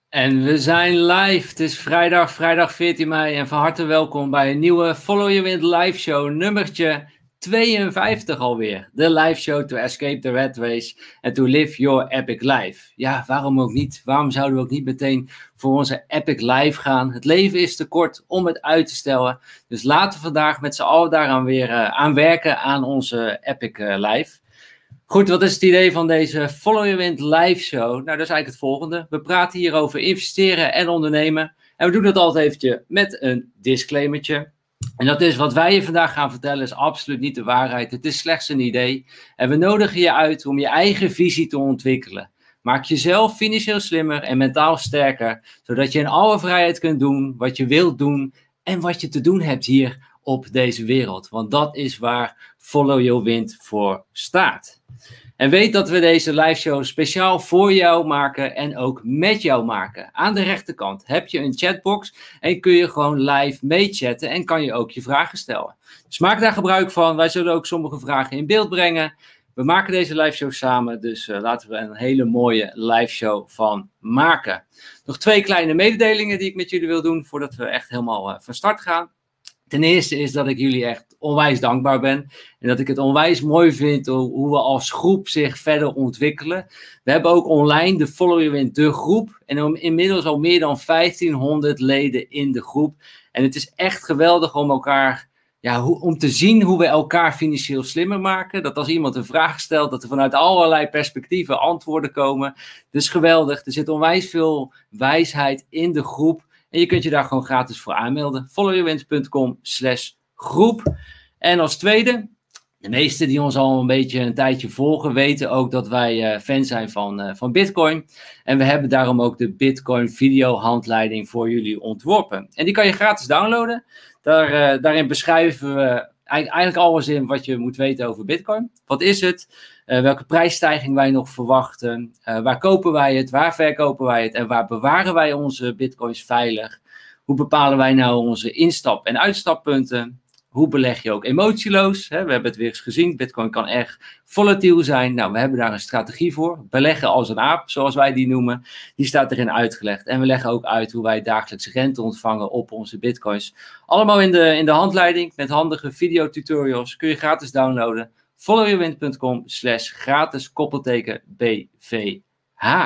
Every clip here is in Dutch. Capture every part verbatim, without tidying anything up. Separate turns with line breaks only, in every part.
En we zijn live. Het is vrijdag, vrijdag veertien mei en van harte welkom bij een nieuwe Follow Your Wind live show, nummertje tweeënvijftig alweer. De live show to escape the rat race and to live your epic life. Ja, waarom ook niet? Waarom zouden we ook niet meteen voor onze epic life gaan? Het leven is te kort om het uit te stellen. Dus laten we vandaag met z'n allen daaraan weer uh, aan werken aan onze epic uh, life. Goed, wat is het idee van deze Follow Your Wind live show? Nou, dat is eigenlijk het volgende. We praten hier over investeren en ondernemen. En we doen dat altijd eventjes met een disclaimertje. En dat is, wat wij je vandaag gaan vertellen is absoluut niet de waarheid. Het is slechts een idee. En we nodigen je uit om je eigen visie te ontwikkelen. Maak jezelf financieel slimmer en mentaal sterker. Zodat je in alle vrijheid kunt doen wat je wilt doen. En wat je te doen hebt hier op deze wereld. Want dat is waar Follow Your Wind voor staat. En weet dat we deze live show speciaal voor jou maken en ook met jou maken. Aan de rechterkant heb je een chatbox en kun je gewoon live meechatten en kan je ook je vragen stellen. Dus maak daar gebruik van. Wij zullen ook sommige vragen in beeld brengen. We maken deze live show samen, dus uh, laten we een hele mooie live show van maken. Nog twee kleine mededelingen die ik met jullie wil doen voordat we echt helemaal uh, van start gaan. Ten eerste is dat ik jullie echt onwijs dankbaar ben. En dat ik het onwijs mooi vind hoe we als groep zich verder ontwikkelen. We hebben ook online de Follow Your Wind, de groep. En inmiddels al meer dan vijftienhonderd leden in de groep. En het is echt geweldig om elkaar, ja, hoe, om te zien hoe we elkaar financieel slimmer maken. Dat als iemand een vraag stelt, dat er vanuit allerlei perspectieven antwoorden komen. Dus geweldig. Er zit onwijs veel wijsheid in de groep. En je kunt je daar gewoon gratis voor aanmelden. follow your wind punt com slash groep. En als tweede, de meesten die ons al een beetje een tijdje volgen, weten ook dat wij uh, fan zijn van, uh, van Bitcoin. En we hebben daarom ook de Bitcoin video handleiding voor jullie ontworpen. En die kan je gratis downloaden. Daar, uh, daarin beschrijven we eigenlijk alles in wat je moet weten over Bitcoin. Wat is het? Uh, welke prijsstijging wij nog verwachten? Uh, waar kopen wij het? Waar verkopen wij het? En waar bewaren wij onze bitcoins veilig? Hoe bepalen wij nou onze instap- en uitstappunten? Hoe beleg je ook emotieloos? Hè? We hebben het weer eens gezien. Bitcoin kan erg volatiel zijn. Nou, we hebben daar een strategie voor. Beleggen als een aap, zoals wij die noemen. Die staat erin uitgelegd. En we leggen ook uit hoe wij dagelijks rente ontvangen op onze bitcoins. Allemaal in de, in de handleiding met handige videotutorials. Kun je gratis downloaden. follow your wind punt com slash gratis koppelteken B V H.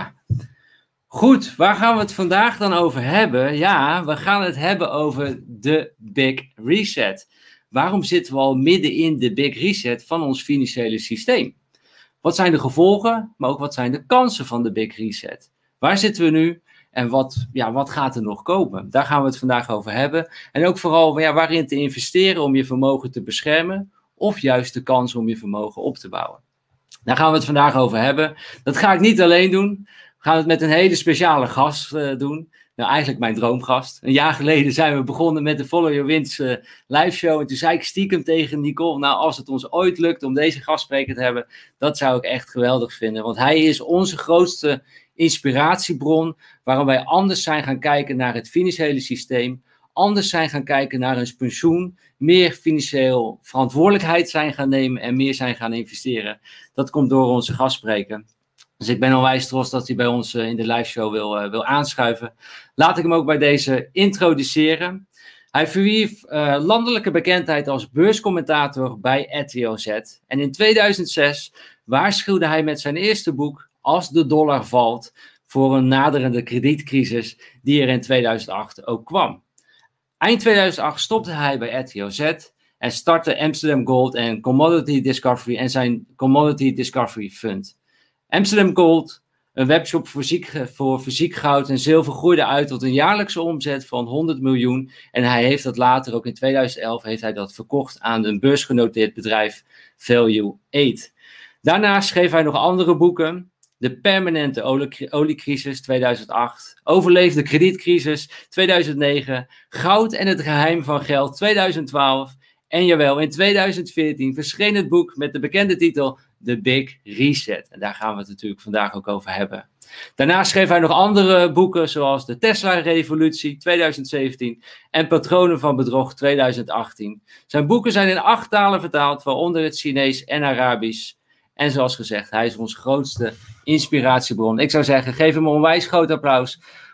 Goed, waar gaan we het vandaag dan over hebben? Ja, we gaan het hebben over de Big Reset. Waarom zitten we al midden in de Big Reset van ons financiële systeem? Wat zijn de gevolgen, maar ook wat zijn de kansen van de Big Reset? Waar zitten we nu en wat, ja, wat gaat er nog komen? Daar gaan we het vandaag over hebben. En ook vooral ja, waarin te investeren om je vermogen te beschermen of juist de kans om je vermogen op te bouwen. Daar gaan we het vandaag over hebben. Dat ga ik niet alleen doen. We gaan het met een hele speciale gast uh, doen. Nou, eigenlijk mijn droomgast. Een jaar geleden zijn we begonnen met de Follow Your Winds uh, live show. En toen zei ik stiekem tegen Nicole, nou, als het ons ooit lukt om deze gastspreker te hebben, dat zou ik echt geweldig vinden. Want hij is onze grootste inspiratiebron, waarom wij anders zijn gaan kijken naar het financiële systeem, anders zijn gaan kijken naar ons pensioen, meer financieel verantwoordelijkheid zijn gaan nemen en meer zijn gaan investeren. Dat komt door onze gastspreker. Dus ik ben onwijs trots dat hij bij ons uh, in de live show wil, uh, wil aanschuiven. Laat ik hem ook bij deze introduceren. Hij verwierf uh, landelijke bekendheid als beurscommentator bij R T L Z. En in tweeduizend zes waarschuwde hij met zijn eerste boek Als de dollar valt voor een naderende kredietcrisis die er in tweeduizend acht ook kwam. Eind tweeduizend acht stopte hij bij R T L Z en startte Amsterdam Gold en Commodity Discovery en zijn Commodity Discovery Fund. Amsterdam Gold, een webshop voor fysiek, voor fysiek goud en zilver, groeide uit tot een jaarlijkse omzet van honderd miljoen. En hij heeft dat later, ook in tweeduizend elf, heeft hij dat verkocht aan een beursgenoteerd bedrijf, Value Aid. Daarna schreef hij nog andere boeken. De permanente olie- oliecrisis tweeduizend acht, overleefde kredietcrisis tweeduizend negen, goud en het geheim van geld tweeduizend twaalf. En jawel, in tweeduizend veertien verscheen het boek met de bekende titel The Big Reset. En daar gaan we het natuurlijk vandaag ook over hebben. Daarna schreef hij nog andere boeken zoals de Tesla-revolutie tweeduizend zeventien en Patronen van bedrog tweeduizend achttien. Zijn boeken zijn in acht talen vertaald, waaronder het Chinees en Arabisch. En zoals gezegd, hij is ons grootste inspiratiebron. Ik zou zeggen, geef hem een onwijs groot applaus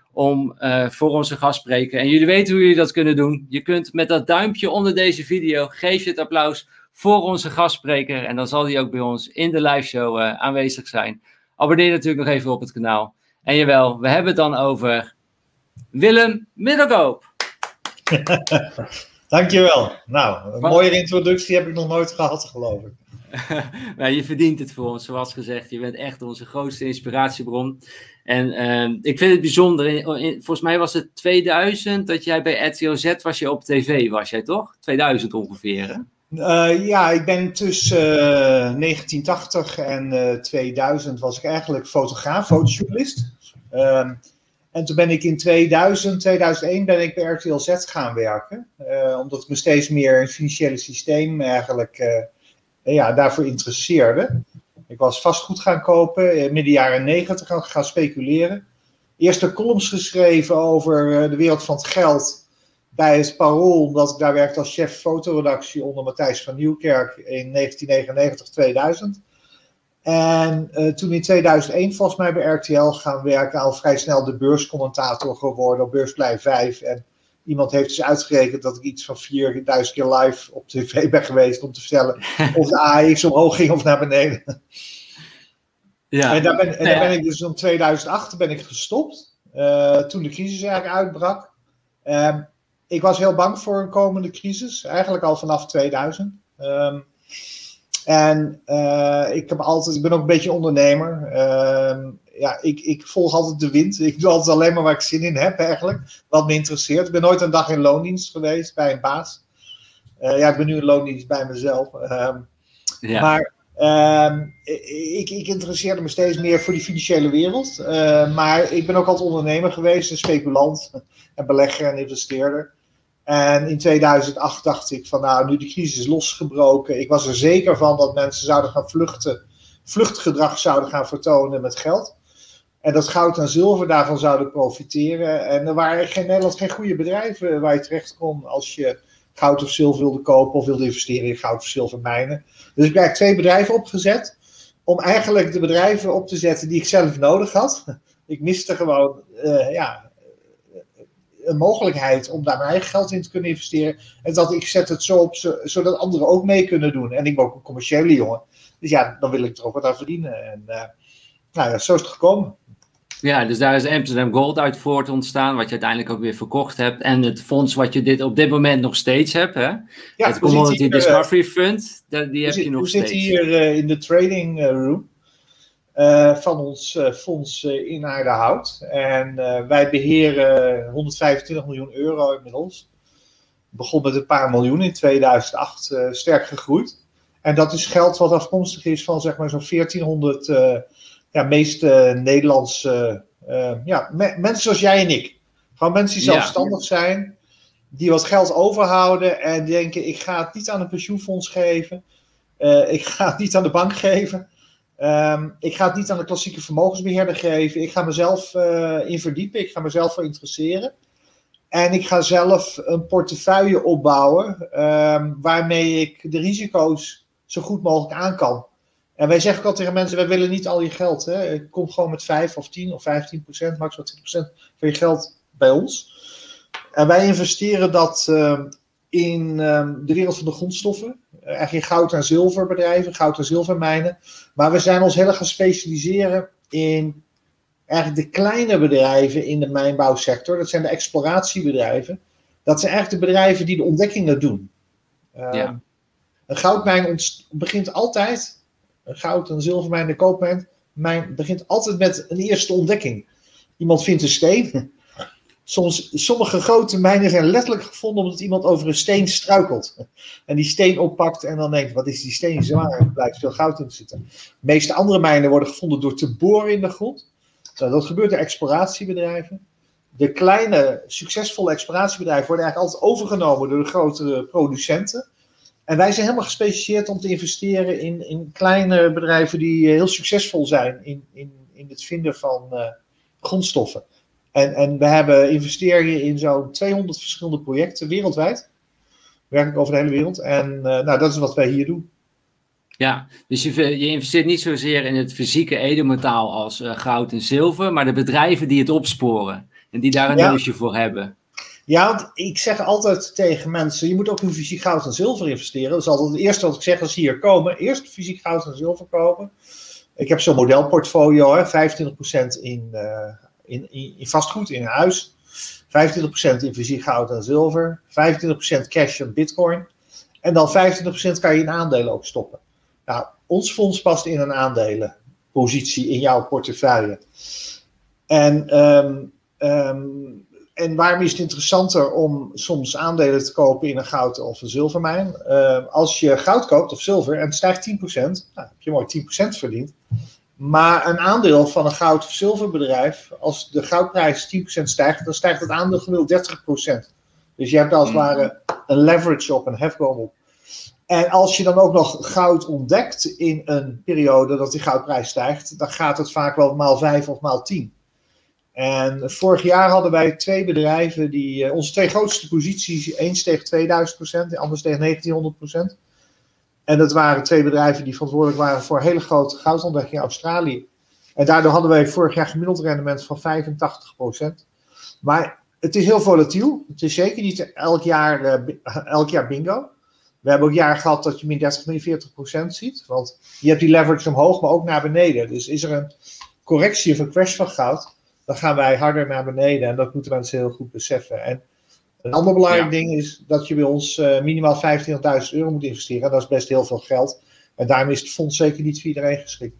om uh, voor onze gastspreker. En jullie weten hoe jullie dat kunnen doen. Je kunt met dat duimpje onder deze video, geef je het applaus voor onze gastspreker. En dan zal die ook bij ons in de live show uh, aanwezig zijn. Abonneer natuurlijk nog even op het kanaal. En jawel, we hebben het dan over Willem Middelkoop.
Dankjewel. Nou, een Wat? mooiere introductie heb ik nog nooit gehad, geloof ik.
Nou, je verdient het voor ons, zoals gezegd. Je bent echt onze grootste inspiratiebron. En uh, ik vind het bijzonder. In, in, volgens mij was het tweeduizend dat jij bij R T O Z was je op tv, was jij toch? tweeduizend ongeveer, hè?
Uh, ja, ik ben tussen uh, negentien tachtig en uh, tweeduizend was ik eigenlijk fotograaf, fotojournalist. Uh, en toen ben ik in tweeduizend, tweeduizend één ben ik bij R T L Z gaan werken. Uh, omdat ik me steeds meer in het financiële systeem eigenlijk uh, ja, daarvoor interesseerde. Ik was vastgoed gaan kopen, uh, midden jaren negentig gaan, gaan speculeren. Eerste columns geschreven over uh, de wereld van het geld bij het Parool, omdat ik daar werkte als chef fotoredactie onder Matthijs van Nieuwkerk in negentien negenennegentig tweeduizend. En uh, toen in tweeduizend één volgens mij bij R T L gaan werken, al vrij snel de beurscommentator geworden op Beursplein vijf. En iemand heeft dus uitgerekend dat ik iets van vierduizend keer live op tv ben geweest om te vertellen of de A E X omhoog ging of naar beneden. Ja. En daar ben, en daar ben ik dus in tweeduizend acht ben ik gestopt, uh, toen de crisis eigenlijk uitbrak. Um, ik was heel bang voor een komende crisis, eigenlijk al vanaf tweeduizend. Um, En uh, ik, heb altijd, ik ben ook een beetje ondernemer. Uh, ja, ik, ik volg altijd de wind. Ik doe altijd alleen maar waar ik zin in heb eigenlijk. Wat me interesseert. Ik ben nooit een dag in loondienst geweest bij een baas. Uh, ja, ik ben nu in loondienst bij mezelf. Uh, ja. Maar uh, ik, ik interesseerde me steeds meer voor die financiële wereld. Uh, maar ik ben ook altijd ondernemer geweest. Een speculant. En belegger en investeerder. En in tweeduizend acht dacht ik van nou, nu de crisis is losgebroken. Ik was er zeker van dat mensen zouden gaan vluchten. Vluchtgedrag zouden gaan vertonen met geld. En dat goud en zilver daarvan zouden profiteren. En er waren in Nederland geen goede bedrijven waar je terecht kon als je goud of zilver wilde kopen of wilde investeren in goud of zilvermijnen. Dus ik heb twee bedrijven opgezet om eigenlijk de bedrijven op te zetten die ik zelf nodig had. Ik miste gewoon, uh, ja... een mogelijkheid om daar mijn eigen geld in te kunnen investeren. En dat ik zet het zo op, zodat anderen ook mee kunnen doen. En ik ben ook een commerciële jongen. Dus ja, dan wil ik er ook wat aan verdienen. En uh, nou ja, zo is het gekomen.
Ja, dus daar is Amsterdam Gold uit voort ontstaan, wat je uiteindelijk ook weer verkocht hebt. En het fonds wat je dit op dit moment nog steeds hebt, hè? Ja, het Commodity hier, Discovery Fund, die, die heb
zit,
je nog
we
steeds.
We zitten hier uh, in de trading room. Uh, van ons uh, fonds uh, in Aardehout. En uh, wij beheren honderdvijfentwintig miljoen euro inmiddels. Begon met een paar miljoen in tweeduizend acht, uh, sterk gegroeid. En dat is geld wat afkomstig is van zeg maar zo'n veertienhonderd uh, ja, meest uh, Nederlandse uh, ja, me- mensen zoals jij en ik. Gewoon mensen die zelfstandig ja. zijn, die wat geld overhouden en denken ik ga het niet aan een pensioenfonds geven. Uh, ik ga het niet aan de bank geven. Um, ik ga het niet aan de klassieke vermogensbeheerder geven. Ik ga mezelf uh, in verdiepen. Ik ga mezelf voor interesseren. En ik ga zelf een portefeuille opbouwen. Um, waarmee ik de risico's zo goed mogelijk aan kan. En wij zeggen ook al tegen mensen, wij willen niet al je geld. Hè. Kom gewoon met vijf of tien of vijftien procent, maximaal tien procent van je geld bij ons. En wij investeren dat uh, in um, de wereld van de grondstoffen. Eigenlijk in goud- en zilverbedrijven, goud- en zilvermijnen. Maar we zijn ons heel erg gaan specialiseren in eigenlijk de kleine bedrijven in de mijnbouwsector. Dat zijn de exploratiebedrijven. Dat zijn eigenlijk de bedrijven die de ontdekkingen doen. Uh, ja. Een goudmijn ont- begint altijd, een goud- en zilvermijn, de koopmijn, mijn, begint altijd met een eerste ontdekking. Iemand vindt een steen. Soms, sommige grote mijnen zijn letterlijk gevonden omdat iemand over een steen struikelt. En die steen oppakt en dan denkt, wat is die steen zwaar? Er blijft veel goud in zitten. De meeste andere mijnen worden gevonden door te boren in de grond. Nou, dat gebeurt door exploratiebedrijven. De kleine, succesvolle exploratiebedrijven worden eigenlijk altijd overgenomen door de grotere producenten. En wij zijn helemaal gespecialiseerd om te investeren in, in kleine bedrijven die heel succesvol zijn in, in, in het vinden van uh, grondstoffen. En, en we hebben investeringen in zo'n tweehonderd verschillende projecten wereldwijd. Werkelijk over de hele wereld. En uh, nou, dat is wat wij hier doen.
Ja, dus je, je investeert niet zozeer in het fysieke edelmetaal als uh, goud en zilver, maar de bedrijven die het opsporen. En die daar een
Ja.
neusje voor hebben.
Ja, want ik zeg altijd tegen mensen, je moet ook in fysiek goud en zilver investeren. Dat is altijd het eerste wat ik zeg als ze hier komen. Eerst fysiek goud en zilver kopen. Ik heb zo'n modelportfolio, hè, vijfentwintig procent in, uh, in, in, in vastgoed, in huis. vijfentwintig procent in fysiek goud en zilver. vijfentwintig procent cash en bitcoin. En dan vijfentwintig procent kan je in aandelen ook stoppen. Nou, ons fonds past in een aandelenpositie in jouw portefeuille. En... Um, um, En waarom is het interessanter om soms aandelen te kopen in een goud- of een zilvermijn? Uh, als je goud koopt of zilver en het stijgt tien procent, nou, heb je mooi tien procent verdiend. Maar een aandeel van een goud- of zilverbedrijf, als de goudprijs tien procent stijgt, dan stijgt het aandeel gemiddeld dertig procent. Dus je hebt als het ware een leverage op, een hefboom op. En als je dan ook nog goud ontdekt in een periode dat die goudprijs stijgt, dan gaat het vaak wel maal vijf of maal tien. En vorig jaar hadden wij twee bedrijven, die, uh, onze twee grootste posities, één steeg tweeduizend procent, de ander steeg negentienhonderd procent. En dat waren twee bedrijven die verantwoordelijk waren voor een hele grote goudontdekking in Australië. En daardoor hadden wij vorig jaar gemiddeld rendement van vijfentachtig procent. Maar het is heel volatiel. Het is zeker niet elk jaar, uh, elk jaar bingo. We hebben ook jaren gehad dat je min dertig, min veertig procent ziet. Want je hebt die leverage omhoog, maar ook naar beneden. Dus is er een correctie of een crash van goud, dan gaan wij harder naar beneden. En dat moeten mensen heel goed beseffen. En een ander belangrijk ja. ding is dat je bij ons uh, minimaal vijfentwintigduizend euro moet investeren. En dat is best heel veel geld. En daarom is het fonds zeker niet voor iedereen geschikt.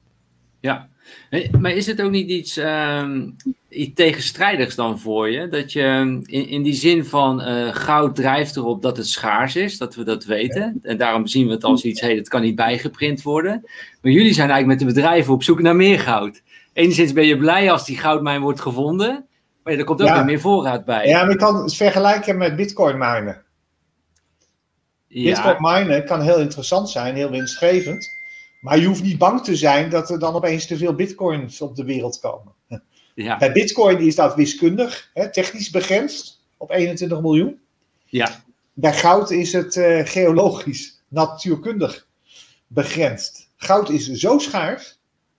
Ja, maar is het ook niet iets, um, iets tegenstrijdigs dan voor je? Dat je in, in die zin van uh, goud drijft erop dat het schaars is, dat we dat weten. Ja. En daarom zien we het als iets, hey, dat kan niet bijgeprint worden. Maar jullie zijn eigenlijk met de bedrijven op zoek naar meer goud. Enerzijds ben je blij als die goudmijn wordt gevonden, maar er komt ook ja. weer meer voorraad bij.
Ja, maar je kan het vergelijken met bitcoin minen. Ja. Bitcoin minen kan heel interessant zijn, heel winstgevend. Maar je hoeft niet bang te zijn dat er dan opeens te veel bitcoins op de wereld komen. Ja. Bij bitcoin is dat wiskundig, hè, technisch begrensd op eenentwintig miljoen.
Ja.
Bij goud is het uh, geologisch, natuurkundig begrensd. Goud is zo schaars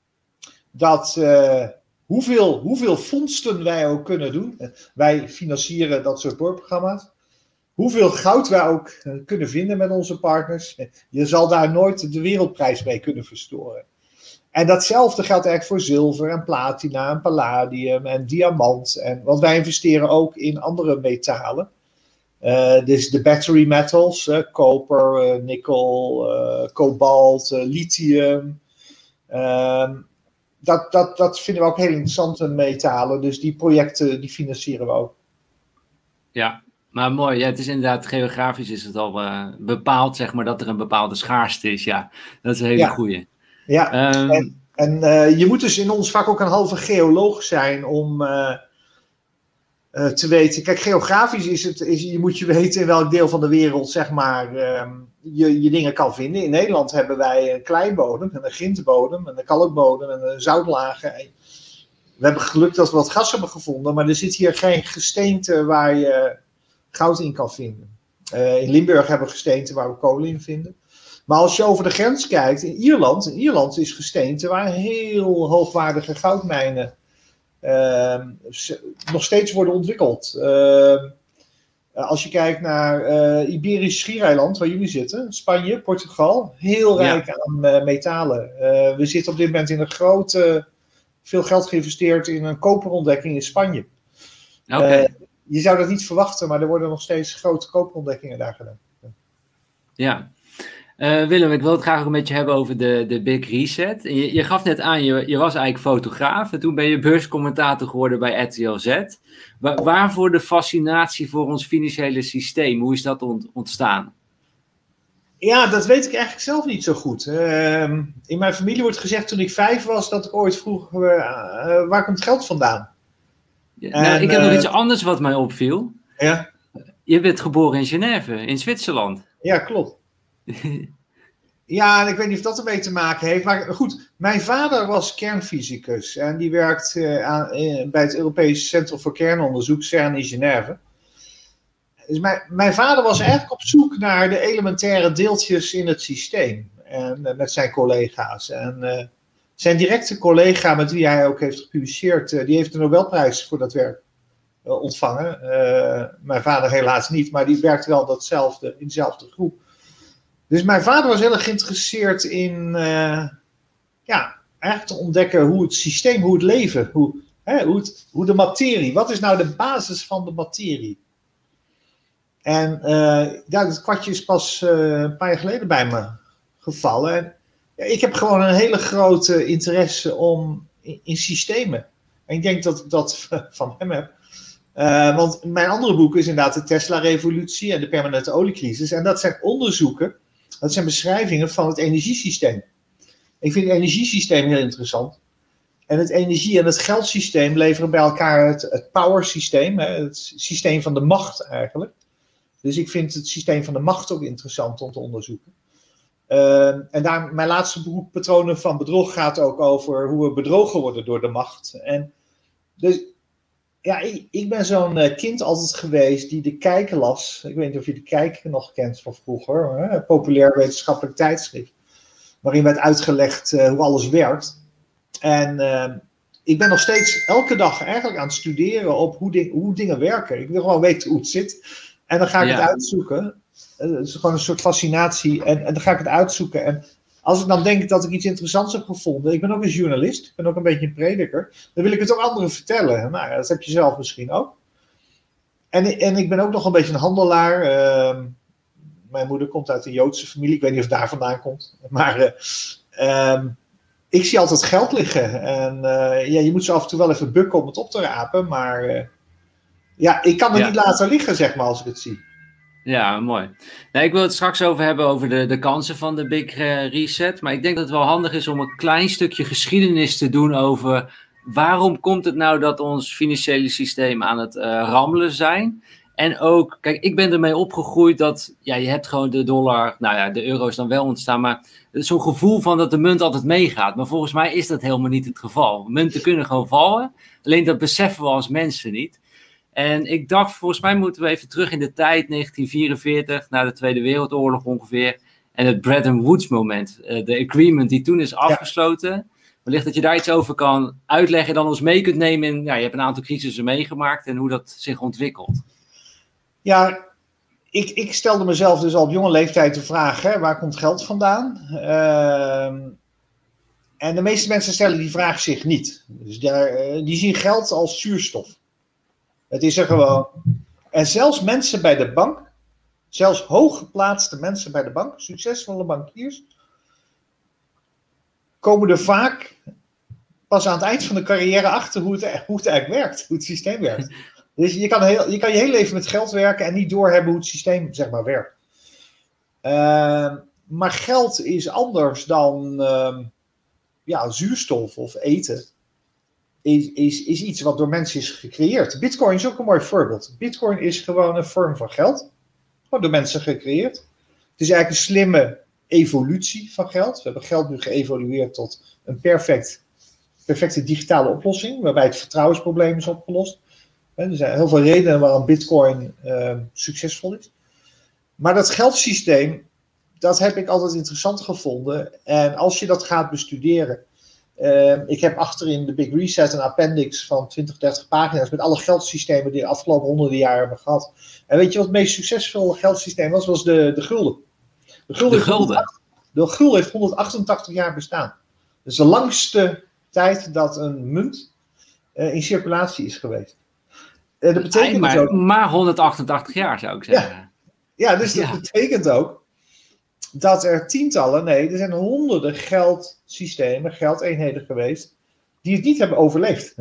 dat uh, hoeveel, hoeveel vondsten wij ook kunnen doen. Wij financieren dat soort boorprogramma's. Hoeveel goud wij ook uh, kunnen vinden met onze partners. Je zal daar nooit de wereldprijs mee kunnen verstoren. En datzelfde geldt eigenlijk voor zilver en platina en palladium en diamant. En, want wij investeren ook in andere metalen. Uh, dus de battery metals, uh, koper, uh, nikkel, uh, kobalt, uh, lithium. Uh, dat, dat, dat vinden we ook heel interessante metalen. Dus die projecten die financieren we ook.
Ja. Maar mooi, ja, het is inderdaad, geografisch is het al uh, bepaald, zeg maar, dat er een bepaalde schaarste is. Ja, dat is een hele ja. goeie.
Ja, um, en, en uh, je moet dus in ons vak ook een halve geoloog zijn om uh, uh, te weten. Kijk, geografisch is het, is, je moet je weten in welk deel van de wereld, zeg maar, um, je, je dingen kan vinden. In Nederland hebben wij een kleibodem, een grindbodem, een kalkbodem en een zoutlagen. We hebben geluk dat we wat gas hebben gevonden, maar er zit hier geen gesteente waar je goud in kan vinden. Uh, in Limburg hebben we gesteente waar we kolen in vinden. Maar als je over de grens kijkt, in Ierland, in Ierland is gesteente waar heel hoogwaardige goudmijnen uh, nog steeds worden ontwikkeld. Uh, als je kijkt naar uh, Iberisch Schiereiland, waar jullie zitten, Spanje, Portugal, heel rijk ja. aan uh, metalen. Uh, we zitten op dit moment in een grote, veel geld geïnvesteerd in een koperontdekking in Spanje. Oké. Okay. Uh, Je zou dat niet verwachten, maar er worden nog steeds grote koopontdekkingen daar gedaan.
Ja. Uh, Willem, ik wil het graag ook met je hebben over de, de Big Reset. Je, je gaf net aan, je, je was eigenlijk fotograaf. En toen ben je beurscommentator geworden bij R T L Z. Waar, waarvoor de fascinatie voor ons financiële systeem? Hoe is dat ont, ontstaan?
Ja, dat weet ik eigenlijk zelf niet zo goed. Uh, in mijn familie wordt gezegd toen ik vijf was, dat ik ooit vroeg, uh, uh, waar komt het geld vandaan?
Ja, nou, en, ik heb uh, nog iets anders wat mij opviel.
Ja?
Je bent geboren in Genève, in Zwitserland.
Ja, klopt. Ja, en ik weet niet of dat ermee te maken heeft. Maar goed, mijn vader was kernfysicus. En die werkt uh, aan, uh, bij het Europees Centrum voor Kernonderzoek, CERN in Genève. Dus mijn, mijn vader was eigenlijk op zoek naar de elementaire deeltjes in het systeem. En uh, met zijn collega's. En uh, zijn directe collega met wie hij ook heeft gepubliceerd, uh, die heeft de Nobelprijs voor dat werk uh, ontvangen. Uh, mijn vader helaas niet, maar die werkt wel datzelfde, in dezelfde groep. Dus mijn vader was heel erg geïnteresseerd in, uh, ja, eigenlijk te ontdekken hoe het systeem, hoe het leven, hoe, hè, hoe, het, hoe de materie, wat is nou de basis van de materie? En uh, ja, dat kwartje is pas uh, een paar jaar geleden bij me gevallen. En, ja, ik heb gewoon een hele grote interesse om, in, in systemen. En ik denk dat ik dat van hem heb. Uh, want mijn andere boek is inderdaad de Tesla-revolutie en de permanente oliecrisis. En dat zijn onderzoeken, dat zijn beschrijvingen van het energiesysteem. Ik vind het energiesysteem heel interessant. En het energie- en het geldsysteem leveren bij elkaar het, het power-systeem, het systeem van de macht eigenlijk. Dus ik vind het systeem van de macht ook interessant om te onderzoeken. Uh, en daar, mijn laatste boek, Patronen van Bedrog, gaat ook over hoe we bedrogen worden door de macht. En dus, ja, ik, ik ben zo'n uh, kind altijd geweest die de Kijk las. Ik weet niet of je de Kijk nog kent van vroeger. Hè? Een populair wetenschappelijk tijdschrift. Waarin werd uitgelegd uh, hoe alles werkt. En uh, ik ben nog steeds elke dag eigenlijk aan het studeren op hoe, ding, hoe dingen werken. Ik wil gewoon weten hoe het zit. En dan ga ik ja. het uitzoeken. Het is gewoon een soort fascinatie. En, en dan ga ik het uitzoeken. En als ik dan denk dat ik iets interessants heb gevonden. Ik ben ook een journalist. Ik ben ook een beetje een prediker. Dan wil ik het ook anderen vertellen. Nou, dat heb je zelf misschien ook. En, en ik ben ook nog een beetje een handelaar. Uh, mijn moeder komt uit een Joodse familie. Ik weet niet of het daar vandaan komt. Maar uh, um, ik zie altijd geld liggen. En uh, ja, je moet zo af en toe wel even bukken om het op te rapen. Maar uh, ja, ik kan het ja. niet laten liggen, zeg maar, als ik het zie.
Ja, mooi. Nou, ik wil het straks over hebben over de, de kansen van de Big uh, Reset. Maar ik denk dat het wel handig is om een klein stukje geschiedenis te doen over waarom komt het nou dat ons financiële systeem aan het uh, rammelen zijn. En ook, kijk, ik ben ermee opgegroeid dat, ja, je hebt gewoon de dollar, nou ja, de euro is dan wel ontstaan, maar zo'n gevoel van dat de munt altijd meegaat. Maar volgens mij is dat helemaal niet het geval. Munten kunnen gewoon vallen, alleen dat beseffen we als mensen niet. En ik dacht, volgens mij moeten we even terug in de tijd, negentien vierenveertig, na de Tweede Wereldoorlog ongeveer. En het Bretton Woods moment, uh, de agreement die toen is afgesloten. Ja. Wellicht dat je daar iets over kan uitleggen en dan ons mee kunt nemen in, ja, je hebt een aantal crisissen meegemaakt en hoe dat zich ontwikkelt.
Ja, ik, ik stelde mezelf dus al op jonge leeftijd de vraag, hè, waar komt geld vandaan? Uh, en de meeste mensen stellen die vraag zich niet. Dus daar, uh, die zien geld als zuurstof. Het is er gewoon. En zelfs mensen bij de bank, zelfs hooggeplaatste mensen bij de bank, succesvolle bankiers, komen er vaak pas aan het eind van de carrière achter hoe het, hoe het eigenlijk werkt, hoe het systeem werkt. Dus je kan, heel, je kan je hele leven met geld werken en niet doorhebben hoe het systeem, zeg maar, werkt. Uh, maar geld is anders dan uh, ja, zuurstof of eten. Is, is, is iets wat door mensen is gecreëerd. Bitcoin is ook een mooi voorbeeld. Bitcoin is gewoon een vorm van geld. Gewoon door mensen gecreëerd. Het is eigenlijk een slimme evolutie van geld. We hebben geld nu geëvolueerd tot een perfect, perfecte digitale oplossing. Waarbij het vertrouwensprobleem is opgelost. Er zijn heel veel redenen waarom Bitcoin uh, succesvol is. Maar dat geldsysteem, dat heb ik altijd interessant gevonden. En als je dat gaat bestuderen. Uh, ik heb achterin de Big Reset een appendix van twintig, dertig pagina's met alle geldsystemen die de afgelopen honderden jaar hebben gehad. En weet je wat het meest succesvolle geldsysteem was? Was de, de gulden. De gulden,
de, gulden.
Heeft de gulden heeft honderdachtentachtig jaar bestaan. Dat is de langste tijd dat een munt uh, in circulatie is geweest. Uh, dat betekent
maar,
dus ook,
maar honderdachtentachtig jaar zou ik zeggen.
Ja, ja dus dat ja. betekent ook dat er tientallen, nee, er zijn honderden geldsystemen, geldeenheden geweest, die het niet hebben overleefd.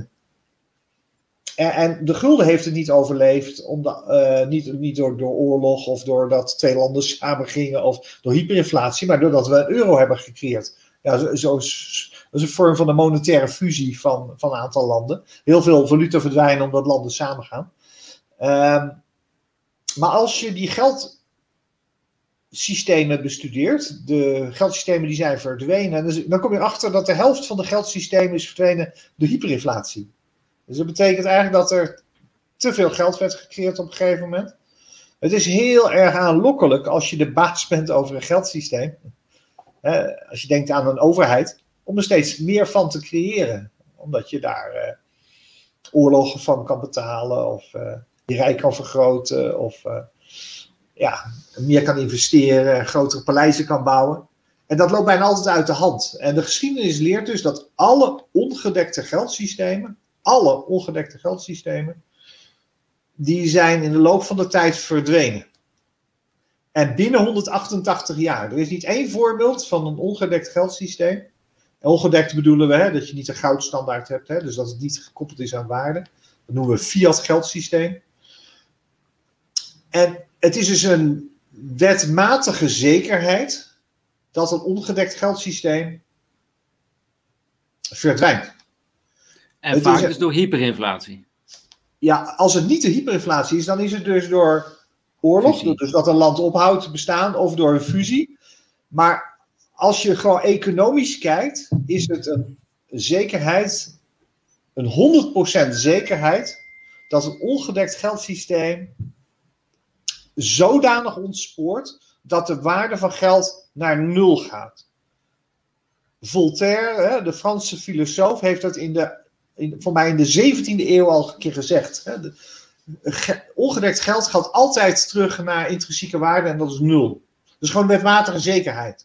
En, en de gulden heeft het niet overleefd, omdat, uh, niet, niet door, door oorlog of doordat twee landen samengingen of door hyperinflatie, maar doordat we een euro hebben gecreëerd. Ja, zo, zo, dat is een vorm van de monetaire fusie van, van een aantal landen. Heel veel valuta verdwijnen omdat landen samengaan. Uh, maar als je die geld systemen bestudeert, de geldsystemen die zijn verdwenen, dus dan kom je erachter dat de helft van de geldsystemen is verdwenen door hyperinflatie. Dus dat betekent eigenlijk dat er te veel geld werd gecreëerd op een gegeven moment. Het is heel erg aanlokkelijk als je de baas bent over een geldsysteem, hè, als je denkt aan een overheid, om er steeds meer van te creëren. Omdat je daar, uh, oorlogen van kan betalen of uh, je rijk kan vergroten of uh, ja, meer kan investeren en grotere paleizen kan bouwen. En dat loopt bijna altijd uit de hand. En de geschiedenis leert dus dat alle ongedekte geldsystemen, alle ongedekte geldsystemen, die zijn in de loop van de tijd verdwenen. En binnen honderdachtentachtig jaar. Er is niet één voorbeeld van een ongedekt geldsysteem. En ongedekt bedoelen we hè, dat je niet een goudstandaard hebt, hè, dus dat het niet gekoppeld is aan waarde. Dat noemen we fiat geldsysteem. En het is dus een wetmatige zekerheid dat een ongedekt geldsysteem verdwijnt.
En het vaak is dus door hyperinflatie.
Ja, als het niet de hyperinflatie is, dan is het dus door oorlog, fusie. Dus dat een land ophoudt te bestaan, of door een fusie. Maar als je gewoon economisch kijkt, is het een zekerheid, een honderd procent zekerheid, dat een ongedekt geldsysteem zodanig ontspoort dat de waarde van geld naar nul gaat. Voltaire, de Franse filosoof, heeft dat in de, in, voor mij in de zeventiende eeuw al een keer gezegd. De, ge, ongedekt geld gaat altijd terug naar intrinsieke waarde en dat is nul. Dus gewoon wetmatige zekerheid.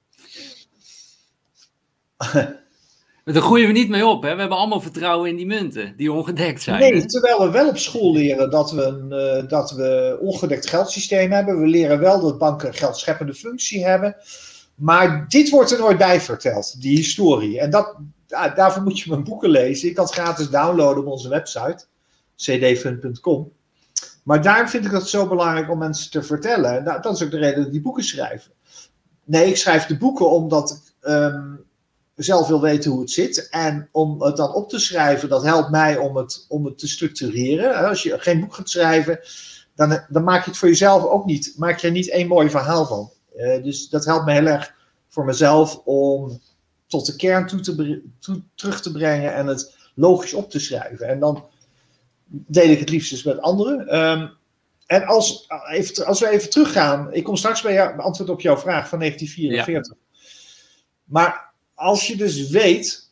Daar groeien we niet mee op, hè? We hebben allemaal vertrouwen in die munten die ongedekt zijn.
Nee,
hè?
terwijl we wel op school leren dat we een uh, dat we ongedekt geldsysteem hebben. We leren wel dat banken een geldscheppende functie hebben. Maar dit wordt er nooit bij verteld, die historie. En dat, uh, daarvoor moet je mijn boeken lezen. Ik kan het gratis downloaden op onze website, c d fund punt com. Maar daarom vind ik het zo belangrijk om mensen te vertellen. En dat, dat is ook de reden dat ik die boeken schrijf. Nee, ik schrijf de boeken omdat ik Um, zelf wil weten hoe het zit. En om het dan op te schrijven, dat helpt mij om het, om het te structureren. Als je geen boek gaat schrijven, dan, dan maak je het voor jezelf ook niet. Maak je er niet één mooi verhaal van. Uh, dus dat helpt me heel erg voor mezelf om tot de kern toe te, toe, terug te brengen en het logisch op te schrijven. En dan deel ik het liefst dus met anderen. Um, en als, even, als we even teruggaan, ik kom straks bij jou, antwoord op jouw vraag van negentien vierenveertig. Ja. Maar als je dus weet,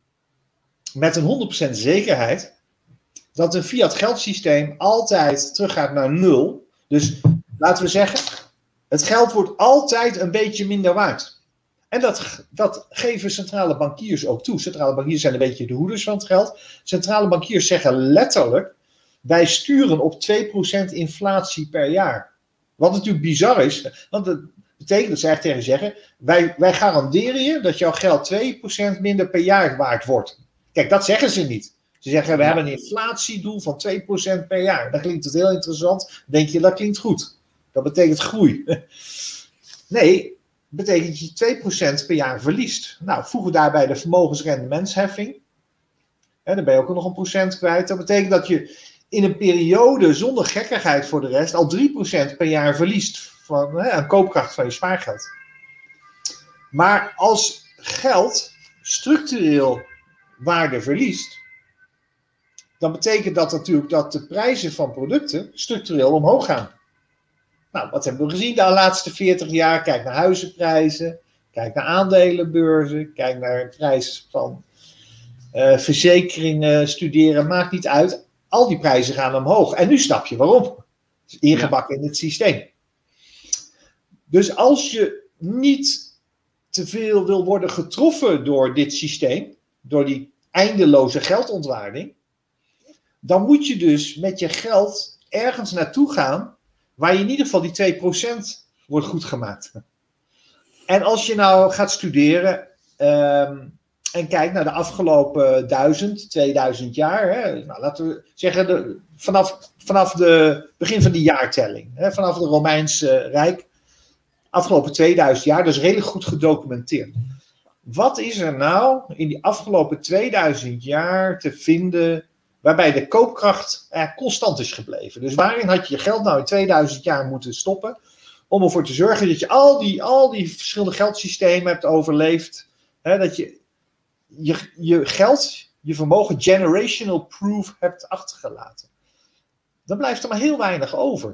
met een honderd procent zekerheid, dat een fiat geldsysteem altijd teruggaat naar nul. Dus laten we zeggen, het geld wordt altijd een beetje minder waard. En dat, dat geven centrale bankiers ook toe. Centrale bankiers zijn een beetje de hoeders van het geld. Centrale bankiers zeggen letterlijk, wij sturen op twee procent inflatie per jaar. Wat natuurlijk bizar is, want het betekent dat ze eigenlijk tegen zeggen, wij, wij garanderen je dat jouw geld twee procent minder per jaar waard wordt. Kijk, dat zeggen ze niet. Ze zeggen, we ja. hebben een inflatiedoel van twee procent per jaar. Dan klinkt het heel interessant. Denk je, dat klinkt goed. Dat betekent groei. Nee, dat betekent dat je twee procent per jaar verliest. Nou, voegen daarbij de vermogensrendementsheffing. En dan ben je ook nog een procent kwijt. Dat betekent dat je in een periode zonder gekkigheid voor de rest al drie procent per jaar verliest van hè, aan koopkracht van je spaargeld. Maar als geld structureel waarde verliest, dan betekent dat natuurlijk dat de prijzen van producten structureel omhoog gaan. Nou, wat hebben we gezien de laatste veertig jaar? Kijk naar huizenprijzen, kijk naar aandelenbeurzen, kijk naar de prijs van uh, verzekeringen, studeren, maakt niet uit. Al die prijzen gaan omhoog. En nu snap je waarom. Het is ingebakken ja. in het systeem. Dus als je niet te veel wil worden getroffen door dit systeem, door die eindeloze geldontwaarding, dan moet je dus met je geld ergens naartoe gaan waar je in ieder geval die twee procent wordt goedgemaakt. En als je nou gaat studeren um, en kijkt naar de afgelopen duizend, tweeduizend jaar, hè, nou, laten we zeggen de, vanaf, vanaf de begin van die jaartelling, hè, vanaf het Romeinse Rijk, afgelopen tweeduizend jaar, dat is redelijk goed gedocumenteerd. Wat is er nou in die afgelopen tweeduizend jaar te vinden waarbij de koopkracht eh, constant is gebleven? Dus waarin had je je geld nou in tweeduizend jaar moeten stoppen om ervoor te zorgen dat je al die, al die verschillende geldsystemen hebt overleefd, hè, dat je, je je geld, je vermogen generational proof hebt achtergelaten? Dan blijft er maar heel weinig over.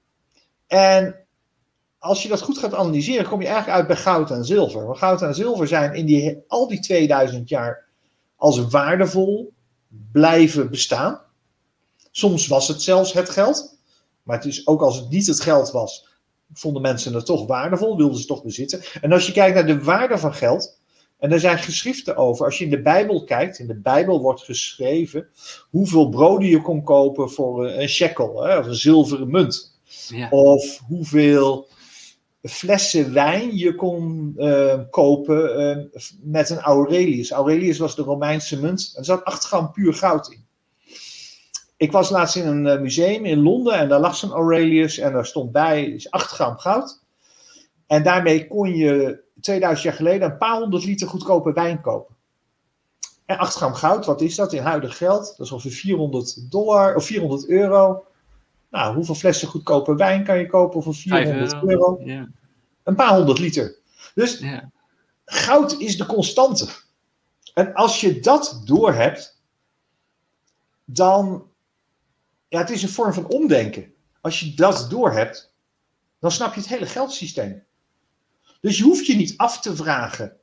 En als je dat goed gaat analyseren, kom je eigenlijk uit bij goud en zilver. Want goud en zilver zijn in die, al die tweeduizend jaar als waardevol blijven bestaan. Soms was het zelfs het geld. Maar het is ook als het niet het geld was, vonden mensen het toch waardevol, wilden ze toch bezitten. En als je kijkt naar de waarde van geld, en er zijn geschriften over, als je in de Bijbel kijkt, in de Bijbel wordt geschreven hoeveel broden je kon kopen voor een shekel, hè, of een zilveren munt. Ja. Of hoeveel flessen wijn je kon uh, kopen uh, met een Aurelius. Aurelius was de Romeinse munt. Er zat acht gram puur goud in. Ik was laatst in een uh, museum in Londen en daar lag zo'n Aurelius en daar stond bij is acht gram goud. En daarmee kon je tweeduizend jaar geleden een paar honderd liter goedkope wijn kopen. En acht gram goud, wat is dat in huidig geld? Dat is ongeveer vierhonderd dollar of vierhonderd euro. Nou, hoeveel flessen goedkope wijn kan je kopen voor vierhonderd euro? euro? Yeah. Een paar honderd liter. Dus yeah. Goud is de constante. En als je dat doorhebt, dan, ja, het is een vorm van omdenken. Als je dat doorhebt, dan snap je het hele geldsysteem. Dus je hoeft je niet af te vragen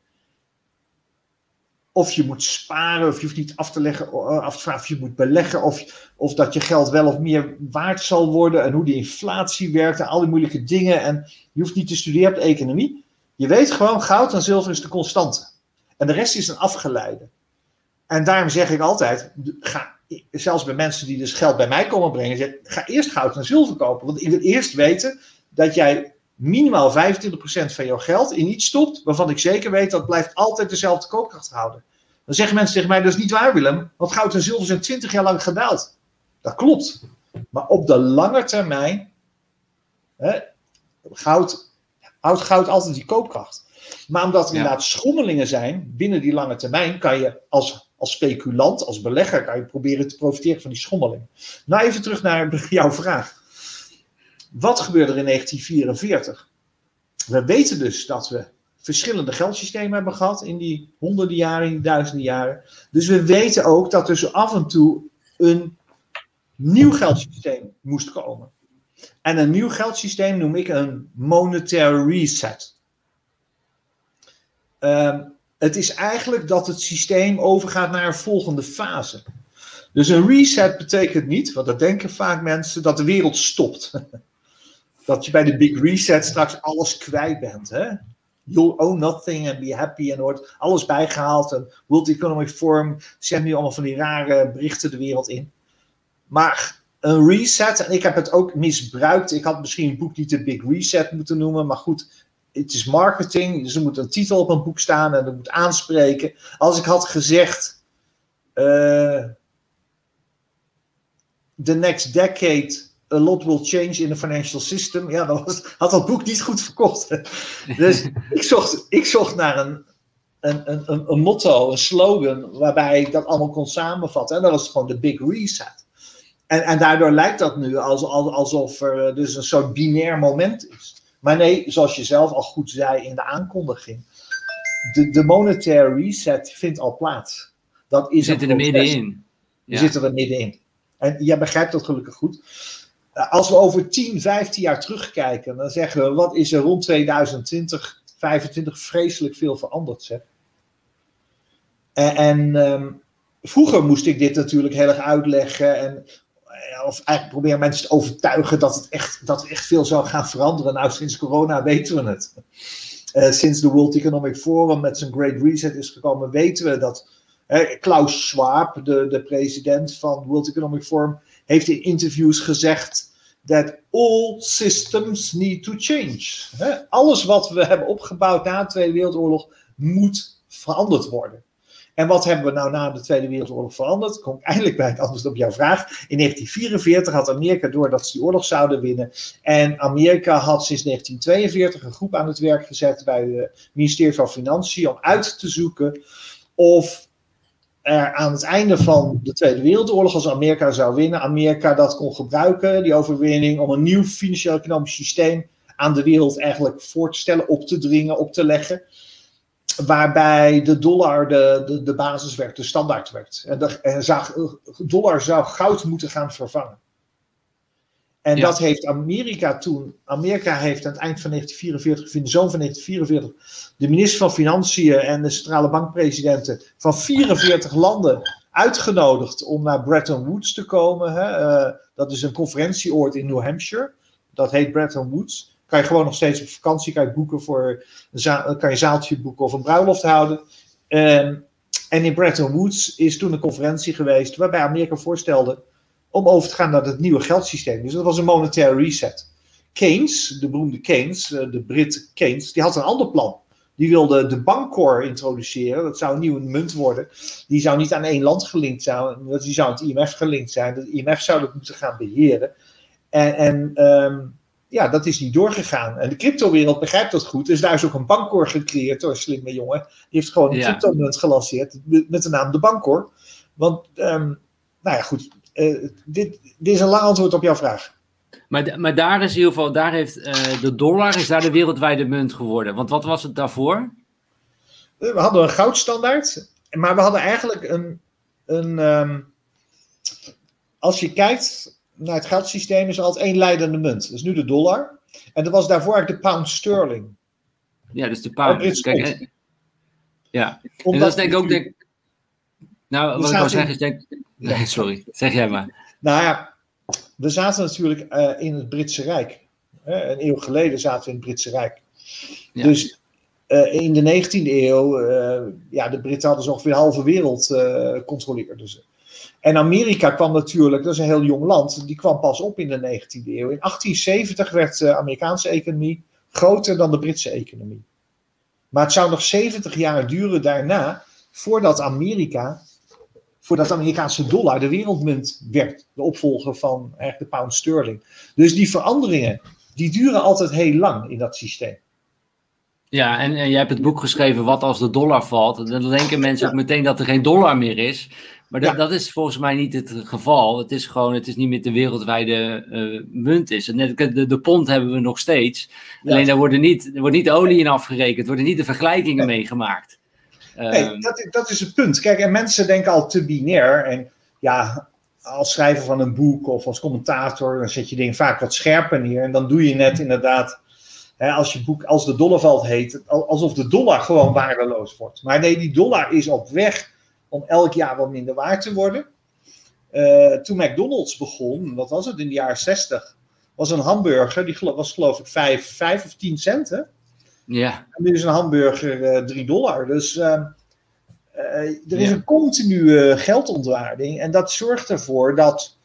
of je moet sparen, of je hoeft niet af te, leggen, af te vragen of je moet beleggen, of, of dat je geld wel of meer waard zal worden, en hoe die inflatie werkt, en al die moeilijke dingen. En je hoeft niet te studeren op de economie. Je weet gewoon, goud en zilver is de constante. En de rest is een afgeleide. En daarom zeg ik altijd, ga, zelfs bij mensen die dus geld bij mij komen brengen, zeg, ga eerst goud en zilver kopen. Want ik wil eerst weten dat jij minimaal vijfentwintig procent van jouw geld in iets stopt, waarvan ik zeker weet dat blijft altijd dezelfde koopkracht houden. Dan zeggen mensen tegen mij, dat is niet waar, Willem, want goud en zilver zijn twintig jaar lang gedaald. Dat klopt. Maar op de lange termijn, hè, goud, houdt goud altijd die koopkracht. Maar omdat er ja. inderdaad schommelingen zijn binnen die lange termijn, kan je als, als speculant, als belegger, kan je proberen te profiteren van die schommelingen. Nou, even terug naar jouw vraag. Wat gebeurde er in negentien vierenveertig? We weten dus dat we verschillende geldsystemen hebben gehad in die honderden jaren, in die duizenden jaren. Dus we weten ook dat er zo af en toe een nieuw geldsysteem moest komen. En een nieuw geldsysteem noem ik een monetary reset. Uh, het is eigenlijk dat het systeem overgaat naar een volgende fase. Dus een reset betekent niet, want dat denken vaak mensen, dat de wereld stopt. Dat je bij de big reset straks alles kwijt bent. Hè? You'll own nothing and be happy. En er wordt alles bijgehaald. En World Economic Forum zendt nu allemaal van die rare berichten de wereld in. Maar een reset, en ik heb het ook misbruikt. Ik had misschien een boek niet de big reset moeten noemen. Maar goed, het is marketing. Dus er moet een titel op een boek staan en dat moet aanspreken. Als ik had gezegd, uh, the next decade, a lot will change in the financial system. Ja, dan was, had dat boek niet goed verkocht. Dus ik zocht, ik zocht naar een, een, een, een motto, een slogan, waarbij ik dat allemaal kon samenvatten. En dat was gewoon de big reset. En, en daardoor lijkt dat nu als, alsof er dus een soort binair moment is. Maar nee, zoals je zelf al goed zei in de aankondiging, de, de monetary reset vindt al plaats. Dat is
We zitten er middenin.
We ja. zitten er middenin. En jij begrijpt dat gelukkig goed. Als we over tien, vijftien jaar terugkijken, dan zeggen we, wat is er rond tweeduizend twintig, vijfentwintig vreselijk veel veranderd, zeg. En, en um, vroeger moest ik dit natuurlijk heel erg uitleggen en of eigenlijk proberen mensen te overtuigen dat het echt, dat er echt veel zou gaan veranderen. Nou, sinds corona weten we het. Uh, sinds de World Economic Forum met zijn Great Reset is gekomen, weten we dat uh, Klaus Schwab, de, de president van het World Economic Forum, heeft in interviews gezegd that all systems need to change. Uh, alles wat we hebben opgebouwd na de Tweede Wereldoorlog moet veranderd worden. En wat hebben we nou na de Tweede Wereldoorlog veranderd? Kom ik eindelijk bij het antwoord op jouw vraag. In negentien vierenveertig had Amerika door dat ze die oorlog zouden winnen. En Amerika had sinds negentien tweeënveertig een groep aan het werk gezet bij het ministerie van Financiën om uit te zoeken of er aan het einde van de Tweede Wereldoorlog, als Amerika zou winnen, Amerika dat kon gebruiken, die overwinning, om een nieuw financieel-economisch systeem aan de wereld eigenlijk voor te stellen, op te dringen, op te leggen. Waarbij de dollar de, de, de basis werd, de standaard werd. En de en zou, dollar zou goud moeten gaan vervangen. En ja. dat heeft Amerika toen, Amerika heeft aan het eind van negentien vierenveertig, in de zomer van negentien vierenveertig, de minister van Financiën en de centrale bankpresidenten van vierenveertig landen uitgenodigd om naar Bretton Woods te komen. Hè? Uh, dat is een conferentieoord in New Hampshire. Dat heet Bretton Woods. Kan je gewoon nog steeds op vakantie kan je boeken voor een za- kan je een zaaltje boeken of een bruiloft houden. Um, en in Bretton Woods is toen een conferentie geweest waarbij Amerika voorstelde om over te gaan naar het nieuwe geldsysteem. Dus dat was een monetaire reset. Keynes, de beroemde Keynes, de Brit Keynes, die had een ander plan. Die wilde de bankcor introduceren. Dat zou een nieuwe munt worden. Die zou niet aan één land gelinkt zijn. Die zou aan het I M F gelinkt zijn. De I M F zou dat moeten gaan beheren. En, en um, ja, dat is niet doorgegaan. En de cryptowereld begrijpt dat goed. Dus daar is ook een bankcor gecreëerd door een slimme jongen. Die heeft gewoon een ja. cryptomunt gelanceerd met de naam de bankcor. Want, um, nou ja, goed. Uh, dit, dit is een lang antwoord op jouw vraag.
Maar, maar daar is in ieder geval, daar heeft uh, de dollar is daar de wereldwijde munt geworden. Want wat was het daarvoor?
We hadden een goudstandaard, maar we hadden eigenlijk een, een um, als je kijkt naar het geldsysteem is er altijd één leidende munt. Dat is nu de dollar. En dat was daarvoor eigenlijk de pound sterling.
Ja, dus de pound. Kijk, hè? Ja, en dat is denk ik ook, denk, nou, wat ik wil zeggen is denk, nee, sorry, zeg jij maar.
Nou ja. We zaten natuurlijk uh, in het Britse Rijk. Uh, een eeuw geleden zaten we in het Britse Rijk. Ja. Dus uh, in de negentiende eeuw, uh, ja, de Britten hadden zo ongeveer de halve wereld gecontroleerd. Uh, dus. En Amerika kwam natuurlijk, dat is een heel jong land, die kwam pas op in de negentiende eeuw. In achttien zeventig werd de Amerikaanse economie groter dan de Britse economie. Maar het zou nog zeventig jaar duren daarna, voordat Amerika... voordat de Amerikaanse dollar de wereldmunt werd. De opvolger van eigenlijk de pound sterling. Dus die veranderingen, die duren altijd heel lang in dat systeem.
Ja, en, en jij hebt het boek geschreven, Wat als de dollar valt. Dan denken mensen ja. ook meteen dat er geen dollar meer is. Maar dat, ja. dat is volgens mij niet het geval. Het is gewoon, het is niet meer de wereldwijde uh, munt is. Net, de, de pond hebben we nog steeds. Ja. Alleen daar worden niet, er wordt niet olie in afgerekend. worden niet de vergelijkingen nee. meegemaakt.
Nee, dat, dat is het punt. Kijk, en mensen denken al te binair. En ja, als schrijver van een boek of als commentator, dan zet je dingen vaak wat scherper neer. En dan doe je net inderdaad, hè, als je boek Als de dollar valt heet, alsof de dollar gewoon waardeloos wordt. Maar nee, die dollar is op weg om elk jaar wat minder waard te worden. Uh, toen McDonald's begon, wat was het, in de jaren zestig, was een hamburger, die was geloof ik vijf, vijf of tien cent, hè?
Ja.
En nu is een hamburger uh, drie dollar. Dus uh, uh, er is ja. een continue geldontwaarding. En dat zorgt ervoor dat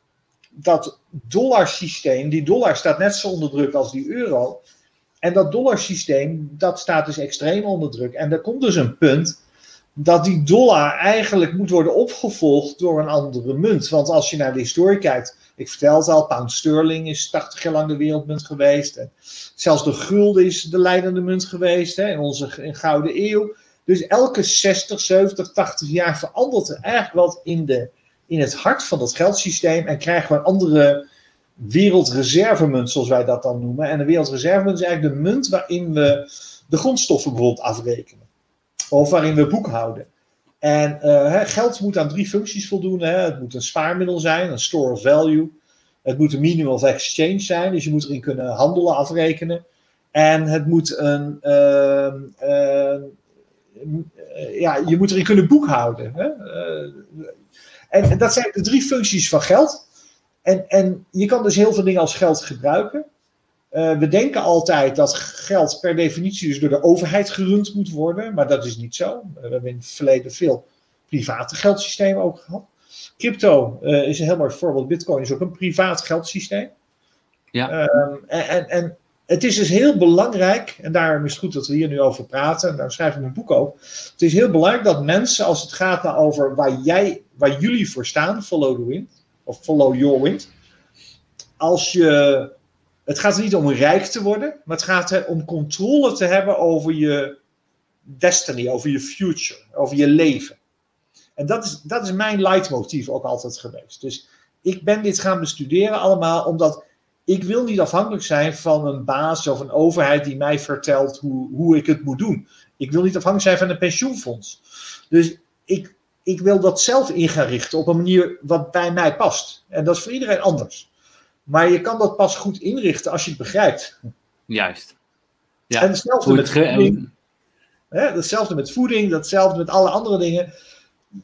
dat dollarsysteem, die dollar staat net zo onder druk als die euro. En dat dollarsysteem, dat staat dus extreem onder druk. En er komt dus een punt dat die dollar eigenlijk moet worden opgevolgd door een andere munt. Want als je naar de historie kijkt, ik vertel het al, pound sterling is tachtig jaar lang de wereldmunt geweest. En zelfs de gulden is de leidende munt geweest, hè, in onze in gouden eeuw. Dus elke zestig, zeventig, tachtig jaar verandert er eigenlijk wat in, de, in het hart van dat geldsysteem. En krijgen we een andere wereldreservemunt, zoals wij dat dan noemen. En de wereldreservemunt is eigenlijk de munt waarin we de grondstoffen bijvoorbeeld afrekenen. Of waarin we boekhouden. En uh, geld moet aan drie functies voldoen. Hè. Het moet een spaarmiddel zijn, een store of value. Het moet een medium of exchange zijn, dus je moet erin kunnen handelen, afrekenen. En het moet een, uh, uh, uh, ja, je moet erin kunnen boekhouden. Hè. Uh, en dat zijn de drie functies van geld. En, en je kan dus heel veel dingen als geld gebruiken. Uh, we denken altijd dat geld per definitie dus door de overheid gerund moet worden, maar dat is niet zo. We hebben in het verleden veel private geldsystemen ook gehad. Crypto uh, is een heel mooi voorbeeld. Bitcoin is ook een privaat geldsysteem.
Ja.
Um, en, en, en het is dus heel belangrijk, en daarom is het goed dat we hier nu over praten, en daar schrijf ik mijn boek ook. Het is heel belangrijk dat mensen, als het gaat nou over waar, jij, waar jullie voor staan, follow the wind, of follow your wind, als je... Het gaat er niet om rijk te worden, maar het gaat er om controle te hebben over je destiny, over je future, over je leven. En dat is, dat is mijn leidmotief ook altijd geweest. Dus ik ben dit gaan bestuderen allemaal, omdat ik wil niet afhankelijk zijn van een baas of een overheid die mij vertelt hoe, hoe ik het moet doen. Ik wil niet afhankelijk zijn van een pensioenfonds. Dus ik, ik wil dat zelf in gaan richten op een manier wat bij mij past. En dat is voor iedereen anders. Maar je kan dat pas goed inrichten als je het begrijpt.
Juist. Ja.
En hetzelfde met voeding. Hè, hetzelfde met voeding, hetzelfde met alle andere dingen.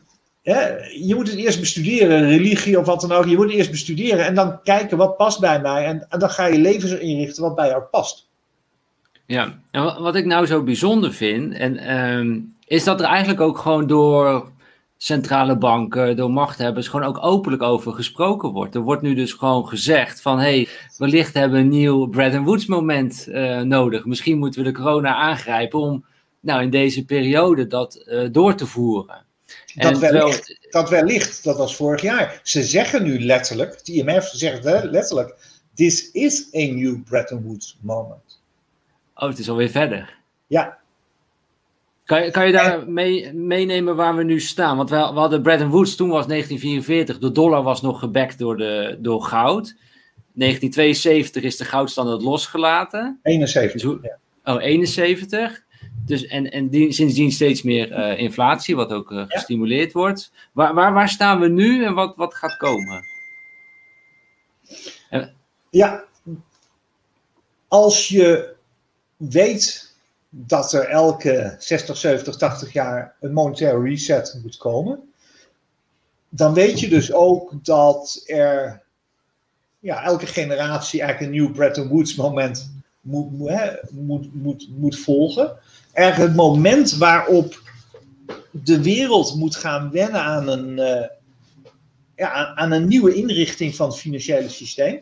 hè, je moet het eerst bestuderen, religie of wat dan ook. Je moet het eerst bestuderen en dan kijken wat past bij mij. En, en dan ga je leven zo inrichten wat bij jou past.
Ja, en wat ik nou zo bijzonder vind, en, um, is dat er eigenlijk ook gewoon door centrale banken, door machthebbers, gewoon ook openlijk over gesproken wordt. Er wordt nu dus gewoon gezegd van, hé, hey, wellicht hebben we een nieuw Bretton Woods moment uh, nodig. Misschien moeten we de corona aangrijpen om nou in deze periode dat uh, door te voeren.
Dat, en wellicht, terwijl... dat wellicht, dat was vorig jaar. Ze zeggen nu letterlijk, het I M F zegt hè, letterlijk, this is a new Bretton Woods moment.
Oh, het is alweer verder.
Ja.
Kan je, kan je daar en... mee, meenemen waar we nu staan? Want we, we hadden Bretton Woods, toen was negentien vierenveertig, de dollar was nog gebackt door, de, door goud. negentien tweeënzeventig is de goudstandaard losgelaten.
eenenzeventig,
dus hoe,
ja.
Oh, eenenzeventig. Dus, en en die, sindsdien steeds meer uh, inflatie, wat ook uh, gestimuleerd ja. wordt. Waar, waar, waar staan we nu en wat, wat gaat komen?
En... Ja, als je weet dat er elke zestig, zeventig, tachtig jaar een monetaire reset moet komen, dan weet je dus ook dat er ja, elke generatie eigenlijk een nieuw Bretton Woods moment moet, moet, hè, moet, moet, moet volgen. Eigenlijk het moment waarop de wereld moet gaan wennen aan een, uh, ja, aan een nieuwe inrichting van het financiële systeem.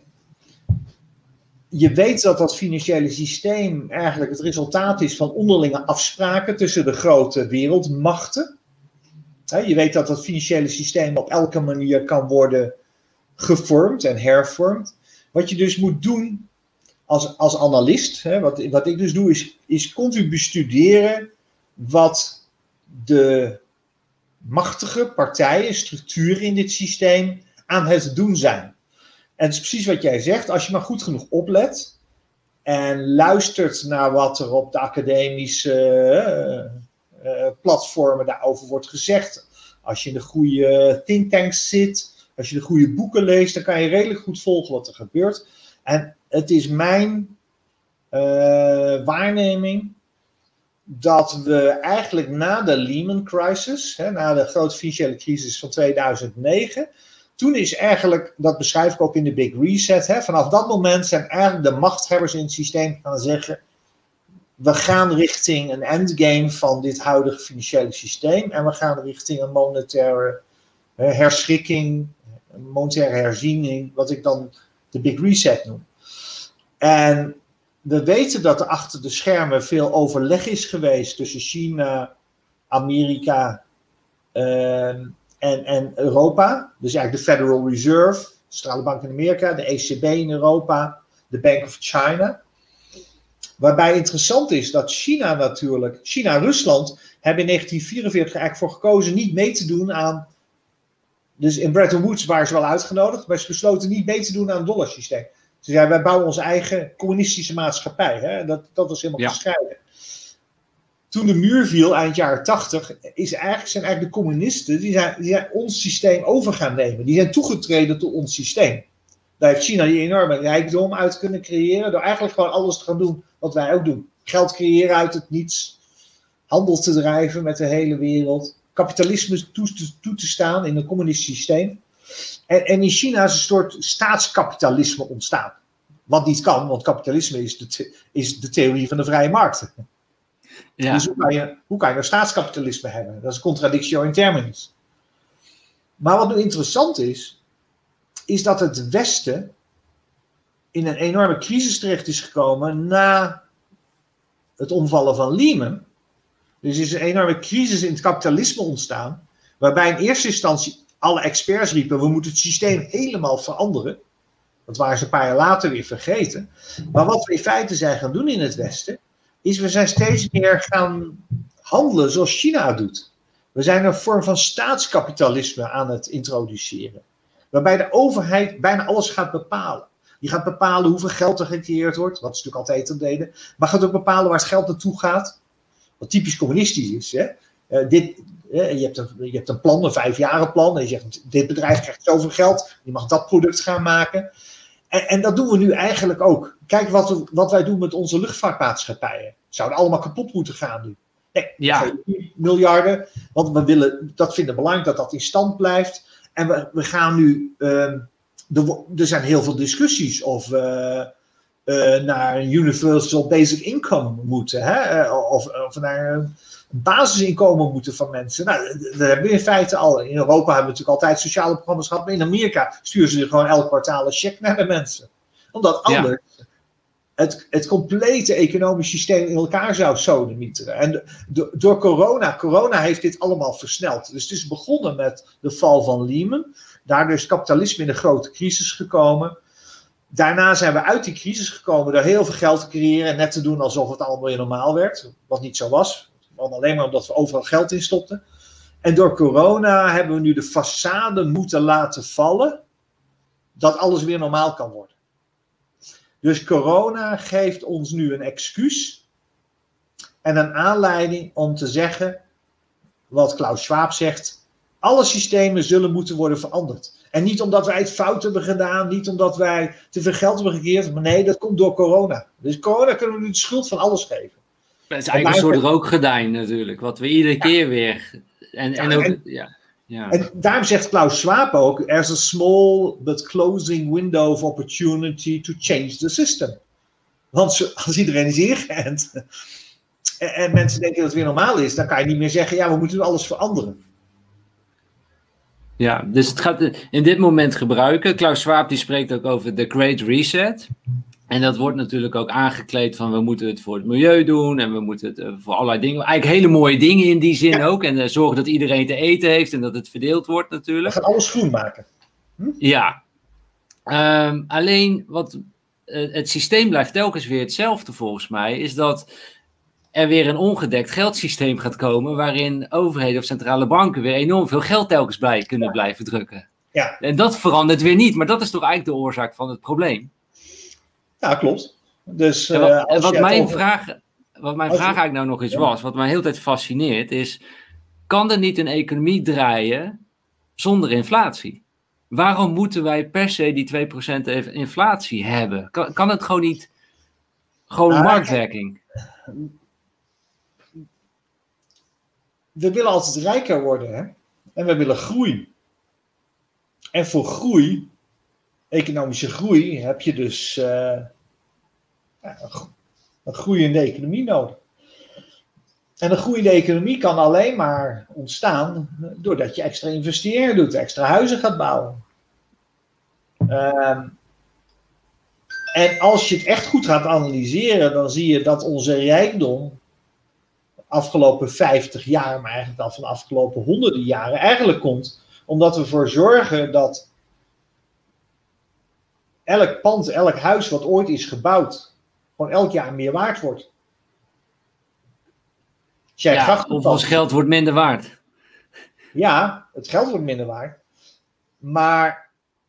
Je weet dat dat financiële systeem eigenlijk het resultaat is van onderlinge afspraken tussen de grote wereldmachten. Je weet dat dat financiële systeem op elke manier kan worden gevormd en hervormd. Wat je dus moet doen als, als analist, hè, wat, wat ik dus doe, is, is continu bestuderen wat de machtige partijen, structuren in dit systeem aan het doen zijn. En het is precies wat jij zegt, als je maar goed genoeg oplet en luistert naar wat er op de academische uh, uh, platformen daarover wordt gezegd. Als je in de goede thinktanks zit, als je de goede boeken leest, dan kan je redelijk goed volgen wat er gebeurt. En het is mijn uh, waarneming dat we eigenlijk na de Lehman crisis, hè, na de grote financiële crisis van tweeduizend negen... Toen is eigenlijk, dat beschrijf ik ook in de Big Reset, hè, vanaf dat moment zijn eigenlijk de machthebbers in het systeem gaan zeggen, we gaan richting een endgame van dit huidige financiële systeem en we gaan richting een monetaire uh, herschikking, een monetaire herziening, wat ik dan de Big Reset noem. En we weten dat er achter de schermen veel overleg is geweest tussen China, Amerika, uh, En, en Europa, dus eigenlijk de Federal Reserve, de Centrale Bank in Amerika, de E C B in Europa, de Bank of China. Waarbij interessant is dat China natuurlijk, China en Rusland hebben in negentien vierenveertig eigenlijk voor gekozen niet mee te doen aan, dus in Bretton Woods waren ze wel uitgenodigd, maar ze besloten niet mee te doen aan het dollarsysteem. Ze zeiden, wij bouwen onze eigen communistische maatschappij, hè? Dat, dat was helemaal ja. gescheiden. Toen de muur viel, eind jaren tachtig, is eigenlijk, zijn eigenlijk de communisten, die zijn, die zijn ons systeem over gaan nemen. Die zijn toegetreden tot ons systeem. Daar heeft China die enorme rijkdom uit kunnen creëren, door eigenlijk gewoon alles te gaan doen wat wij ook doen. Geld creëren uit het niets, handel te drijven met de hele wereld, kapitalisme toe te, toe te staan in een communistisch systeem. En, en in China is een soort staatskapitalisme ontstaan. Wat niet kan, want kapitalisme is de, te, is de theorie van de vrije markt. Ja. Dus hoe kan, je, hoe kan je nou staatskapitalisme hebben? Dat is contradictio in terminis. Maar wat nu interessant is, is dat het Westen in een enorme crisis terecht is gekomen na het omvallen van Lehman. Dus er is een enorme crisis in het kapitalisme ontstaan, waarbij in eerste instantie alle experts riepen, we moeten het systeem helemaal veranderen. Dat waren ze een paar jaar later weer vergeten. Maar wat we in feite zijn gaan doen in het Westen, is we zijn steeds meer gaan handelen zoals China doet. We zijn een vorm van staatskapitalisme aan het introduceren. Waarbij de overheid bijna alles gaat bepalen. Die gaat bepalen hoeveel geld er gecreëerd wordt, wat ze natuurlijk altijd al deden. Maar gaat ook bepalen waar het geld naartoe gaat. Wat typisch communistisch is. Hè? Uh, dit, uh, je, hebt een, je hebt een plan, een vijfjaren plan. En je zegt, dit bedrijf krijgt zoveel geld. Die mag dat product gaan maken. En, en dat doen we nu eigenlijk ook. Kijk wat, we, wat wij doen met onze luchtvaartmaatschappijen. Zouden allemaal kapot moeten gaan nu. Nee,
ja.
miljarden. Want we willen, dat vinden we belangrijk dat dat in stand blijft. En we, we gaan nu... Uh, er, er zijn heel veel discussies of we uh, uh, naar een universal basic income moeten. Hè? Of, of naar een basisinkomen moeten van mensen. Nou, dat hebben we in feite al. In Europa hebben we natuurlijk altijd sociale programma's gehad. Maar in Amerika sturen ze gewoon elk kwartaal een cheque naar de mensen. Omdat anders... Ja. Het, het complete economisch systeem in elkaar zou sodemieteren. En do, door corona, corona heeft dit allemaal versneld. Dus het is begonnen met de val van Lehman. Daardoor is kapitalisme in een grote crisis gekomen. Daarna zijn we uit die crisis gekomen door heel veel geld te creëren en net te doen alsof het allemaal weer normaal werd. Wat niet zo was. Alleen maar omdat we overal geld in stopten. En door corona hebben we nu de façade moeten laten vallen dat alles weer normaal kan worden. Dus corona geeft ons nu een excuus en een aanleiding om te zeggen, wat Klaus Schwab zegt, alle systemen zullen moeten worden veranderd. En niet omdat wij het fout hebben gedaan, niet omdat wij te veel geld hebben gekeerd, maar nee, dat komt door corona. Dus corona kunnen we nu de schuld van alles geven.
Dat is eigenlijk een soort rookgordijn natuurlijk, wat we iedere ja. keer weer... En, ja, en, ook, en, ja. Ja.
En daarom zegt Klaus Schwab ook, there's a small but closing window of opportunity to change the system. Want als iedereen is ingeënt en, en mensen denken dat het weer normaal is, dan kan je niet meer zeggen, ja, we moeten alles veranderen.
Ja, dus het gaat in dit moment gebruiken. Klaus Schwab die spreekt ook over de Great Reset. En dat wordt natuurlijk ook aangekleed van we moeten het voor het milieu doen en we moeten het uh, voor allerlei dingen. Eigenlijk hele mooie dingen in die zin ja. ook. En uh, zorgen dat iedereen te eten heeft en dat het verdeeld wordt natuurlijk.
We gaan alles groen maken.
Hm? Ja. Um, alleen wat uh, het systeem blijft telkens weer hetzelfde volgens mij. Is dat er weer een ongedekt geldsysteem gaat komen waarin overheden of centrale banken weer enorm veel geld telkens bij kunnen ja. blijven drukken.
Ja.
En dat verandert weer niet. Maar dat is toch eigenlijk de oorzaak van het probleem.
Ja, klopt. Dus,
uh, en wat, wat mijn,
over...
vraag, wat mijn vraag eigenlijk nou nog eens ja. was, wat mij heel tijd fascineert, is: kan er niet een economie draaien zonder inflatie? Waarom moeten wij per se die twee procent inflatie hebben? Kan, kan het gewoon niet, gewoon nou, marktwerking?
We willen altijd rijker worden, hè? En we willen groei. En voor groei, economische groei, heb je dus uh, een groeiende economie nodig. En een groeiende economie kan alleen maar ontstaan doordat je extra investeringen doet, extra huizen gaat bouwen. Um, en als je het echt goed gaat analyseren, dan zie je dat onze rijkdom de afgelopen vijftig jaar, maar eigenlijk al van de afgelopen honderden jaren, eigenlijk komt omdat we ervoor zorgen dat elk pand, elk huis wat ooit is gebouwd, gewoon elk jaar meer waard wordt.
Ja, of ons geld wordt minder waard.
Ja, het geld wordt minder waard. Maar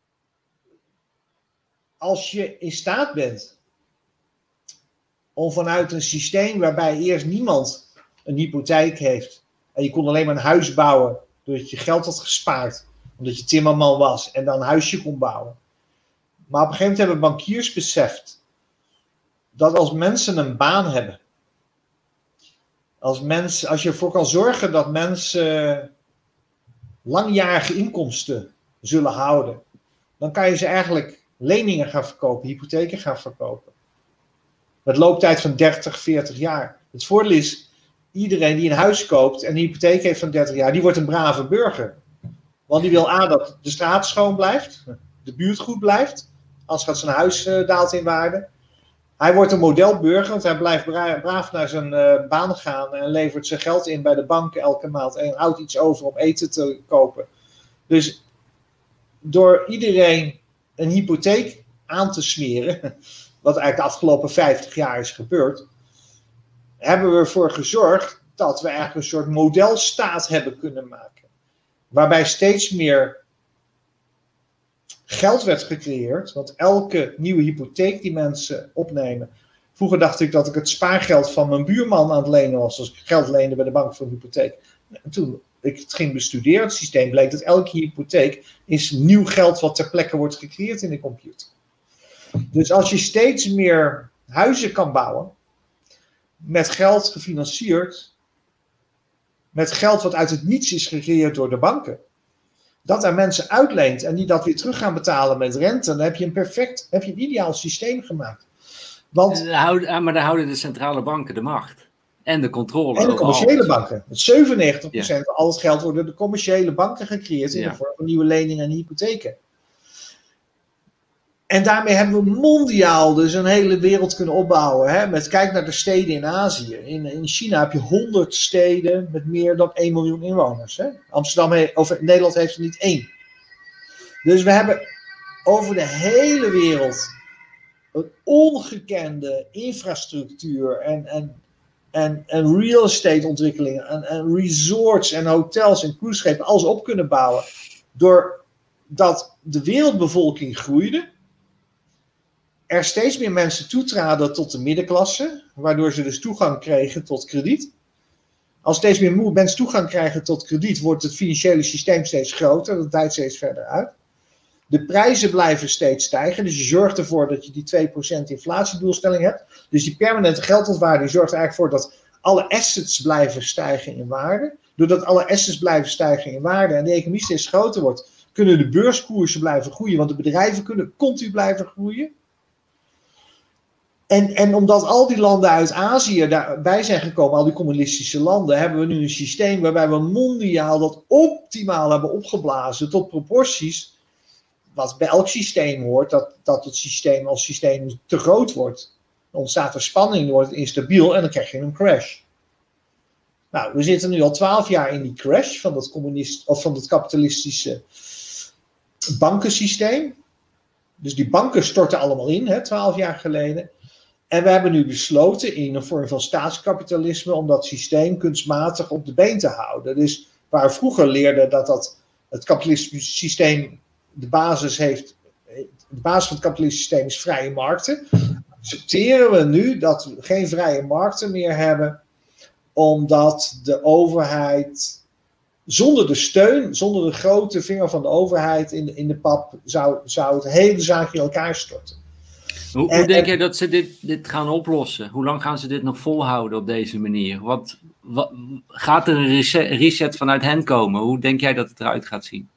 als je in staat bent om vanuit een systeem waarbij eerst niemand een hypotheek heeft en je kon alleen maar een huis bouwen doordat je geld had gespaard, omdat je timmerman was en dan een huisje kon bouwen. Maar op een gegeven moment hebben bankiers beseft dat als mensen een baan hebben, als, mensen, als je ervoor kan zorgen dat mensen langjarige inkomsten zullen houden, dan kan je ze eigenlijk leningen gaan verkopen, hypotheken gaan verkopen. Met looptijd van dertig, veertig jaar. Het voordeel is, iedereen die een huis koopt en een hypotheek heeft van dertig jaar, die wordt een brave burger. Want die wil A, dat de straat schoon blijft, de buurt goed blijft, anders gaat zijn huis uh, daalt in waarde. Hij wordt een modelburger, want hij blijft bra- braaf naar zijn uh, baan gaan en levert zijn geld in bij de bank elke maand en houdt iets over om eten te kopen. Dus door iedereen een hypotheek aan te smeren, wat eigenlijk de afgelopen vijftig jaar is gebeurd, hebben we ervoor gezorgd dat we eigenlijk een soort modelstaat hebben kunnen maken. Waarbij steeds meer geld werd gecreëerd, want elke nieuwe hypotheek die mensen opnemen. Vroeger dacht ik dat ik het spaargeld van mijn buurman aan het lenen was, als ik geld leende bij de bank voor een hypotheek. En toen ik het ging bestuderen, het systeem, bleek dat elke hypotheek is nieuw geld wat ter plekke wordt gecreëerd in de computer. Dus als je steeds meer huizen kan bouwen, met geld gefinancierd, met geld wat uit het niets is gecreëerd door de banken, dat aan mensen uitleent en die dat weer terug gaan betalen met rente, dan heb je een perfect, heb je een ideaal systeem gemaakt. Want,
maar dan houden de centrale banken de macht. En de controle.
En de commerciële
alles.
banken. Met zevenennegentig procent
Ja.
van al het geld wordt door de commerciële banken gecreëerd in
Ja.
de vorm van nieuwe leningen en hypotheken. En daarmee hebben we mondiaal dus een hele wereld kunnen opbouwen. Hè? Met, kijk naar de steden in Azië. In, in China heb je honderd steden met meer dan één miljoen inwoners. Hè? Amsterdam he, of Nederland heeft er niet één. Dus we hebben over de hele wereld een ongekende infrastructuur en, en, en, en real estate ontwikkelingen en, en resorts en hotels en cruiseschepen alles op kunnen bouwen. Doordat de wereldbevolking groeide, er steeds meer mensen toetraden tot de middenklasse, waardoor ze dus toegang kregen tot krediet. Als steeds meer mensen toegang krijgen tot krediet, wordt het financiële systeem steeds groter, dat dijt steeds verder uit. De prijzen blijven steeds stijgen, dus je zorgt ervoor dat je die twee procent inflatiedoelstelling hebt. Dus die permanente geldontwaarding zorgt er eigenlijk voor dat alle assets blijven stijgen in waarde. Doordat alle assets blijven stijgen in waarde en de economie steeds groter wordt, kunnen de beurskoersen blijven groeien, want de bedrijven kunnen continu blijven groeien. En, en omdat al die landen uit Azië daarbij zijn gekomen, al die communistische landen, hebben we nu een systeem waarbij we mondiaal dat optimaal hebben opgeblazen tot proporties, wat bij elk systeem hoort, dat, dat het systeem als systeem te groot wordt. Dan ontstaat er spanning, dan wordt het instabiel en dan krijg je een crash. Nou, we zitten nu al twaalf jaar in die crash van dat, communist, of van dat kapitalistische bankensysteem. Dus die banken storten allemaal in, twaalf jaar geleden. En we hebben nu besloten in een vorm van staatskapitalisme om dat systeem kunstmatig op de been te houden. Dus waar we vroeger leerden dat, dat het kapitalistische systeem de basis heeft, de basis van het kapitalistische systeem is vrije markten, accepteren we nu dat we geen vrije markten meer hebben, omdat de overheid zonder de steun, zonder de grote vinger van de overheid in de, in de pap, zou, zou het hele zaakje in elkaar storten.
Hoe,
en,
hoe denk
en,
jij dat ze dit, dit gaan oplossen? Hoe lang gaan ze dit nog volhouden op deze manier? Wat, wat, gaat er een reset, reset vanuit hen komen? Hoe denk jij dat het eruit gaat zien?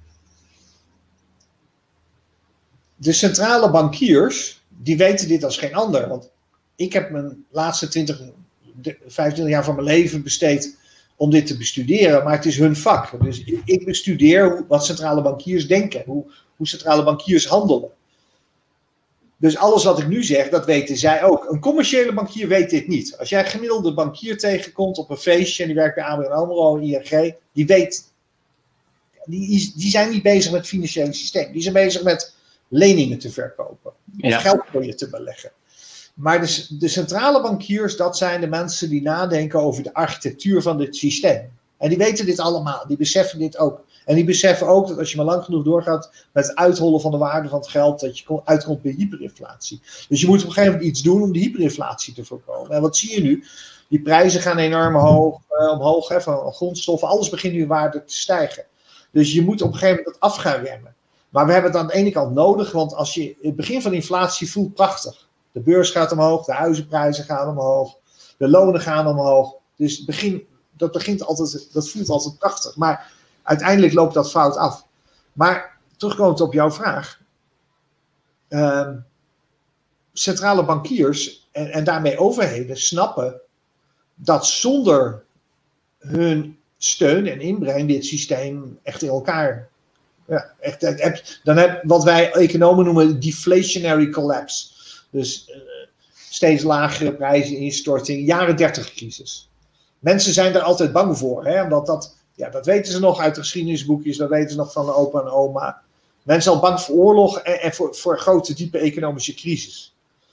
De centrale bankiers, die weten dit als geen ander. Want ik heb mijn laatste twintig, vijfentwintig jaar van mijn leven besteed om dit te bestuderen. Maar het is hun vak. Dus ik, ik bestudeer wat centrale bankiers denken. Hoe, hoe centrale bankiers handelen. Dus alles wat ik nu zeg, dat weten zij ook. Een commerciële bankier weet dit niet. Als jij een gemiddelde bankier tegenkomt op een feestje en die werkt bij A B N AMRO en I N G, die weet, die, die zijn niet bezig met het financiële systeem. Die zijn bezig met leningen te verkopen. Of
Ja.
geld voor je te beleggen. Maar de, de centrale bankiers, dat zijn de mensen die nadenken over de architectuur van dit systeem. En die weten dit allemaal, die beseffen dit ook. En die beseffen ook dat als je maar lang genoeg doorgaat met het uithollen van de waarde van het geld, dat je uitkomt bij hyperinflatie. Dus je moet op een gegeven moment iets doen om die hyperinflatie te voorkomen. En wat zie je nu? Die prijzen gaan enorm hoog, uh, omhoog, hè, van grondstoffen, alles begint nu in waarde te stijgen. Dus je moet op een gegeven moment dat af gaan remmen. Maar we hebben het aan de ene kant nodig, want als je het begin van de inflatie voelt prachtig. De beurs gaat omhoog, de huizenprijzen gaan omhoog, de lonen gaan omhoog. Dus het begin, dat, begint altijd, dat voelt altijd prachtig. Maar uiteindelijk loopt dat fout af. Maar terugkomend op jouw vraag. Uh, centrale bankiers en, en daarmee overheden snappen dat zonder hun steun en inbreng dit systeem echt in elkaar. Ja, echt, dan heb wat wij economen noemen deflationary collapse. Dus uh, steeds lagere prijzen, instorting, jaren dertig crisis. Mensen zijn daar altijd bang voor, hè, omdat dat, ja, dat weten ze nog uit de geschiedenisboekjes, dat weten ze nog van de opa en oma. Mensen zijn al bang voor oorlog en, en voor, voor grote, diepe economische crisis.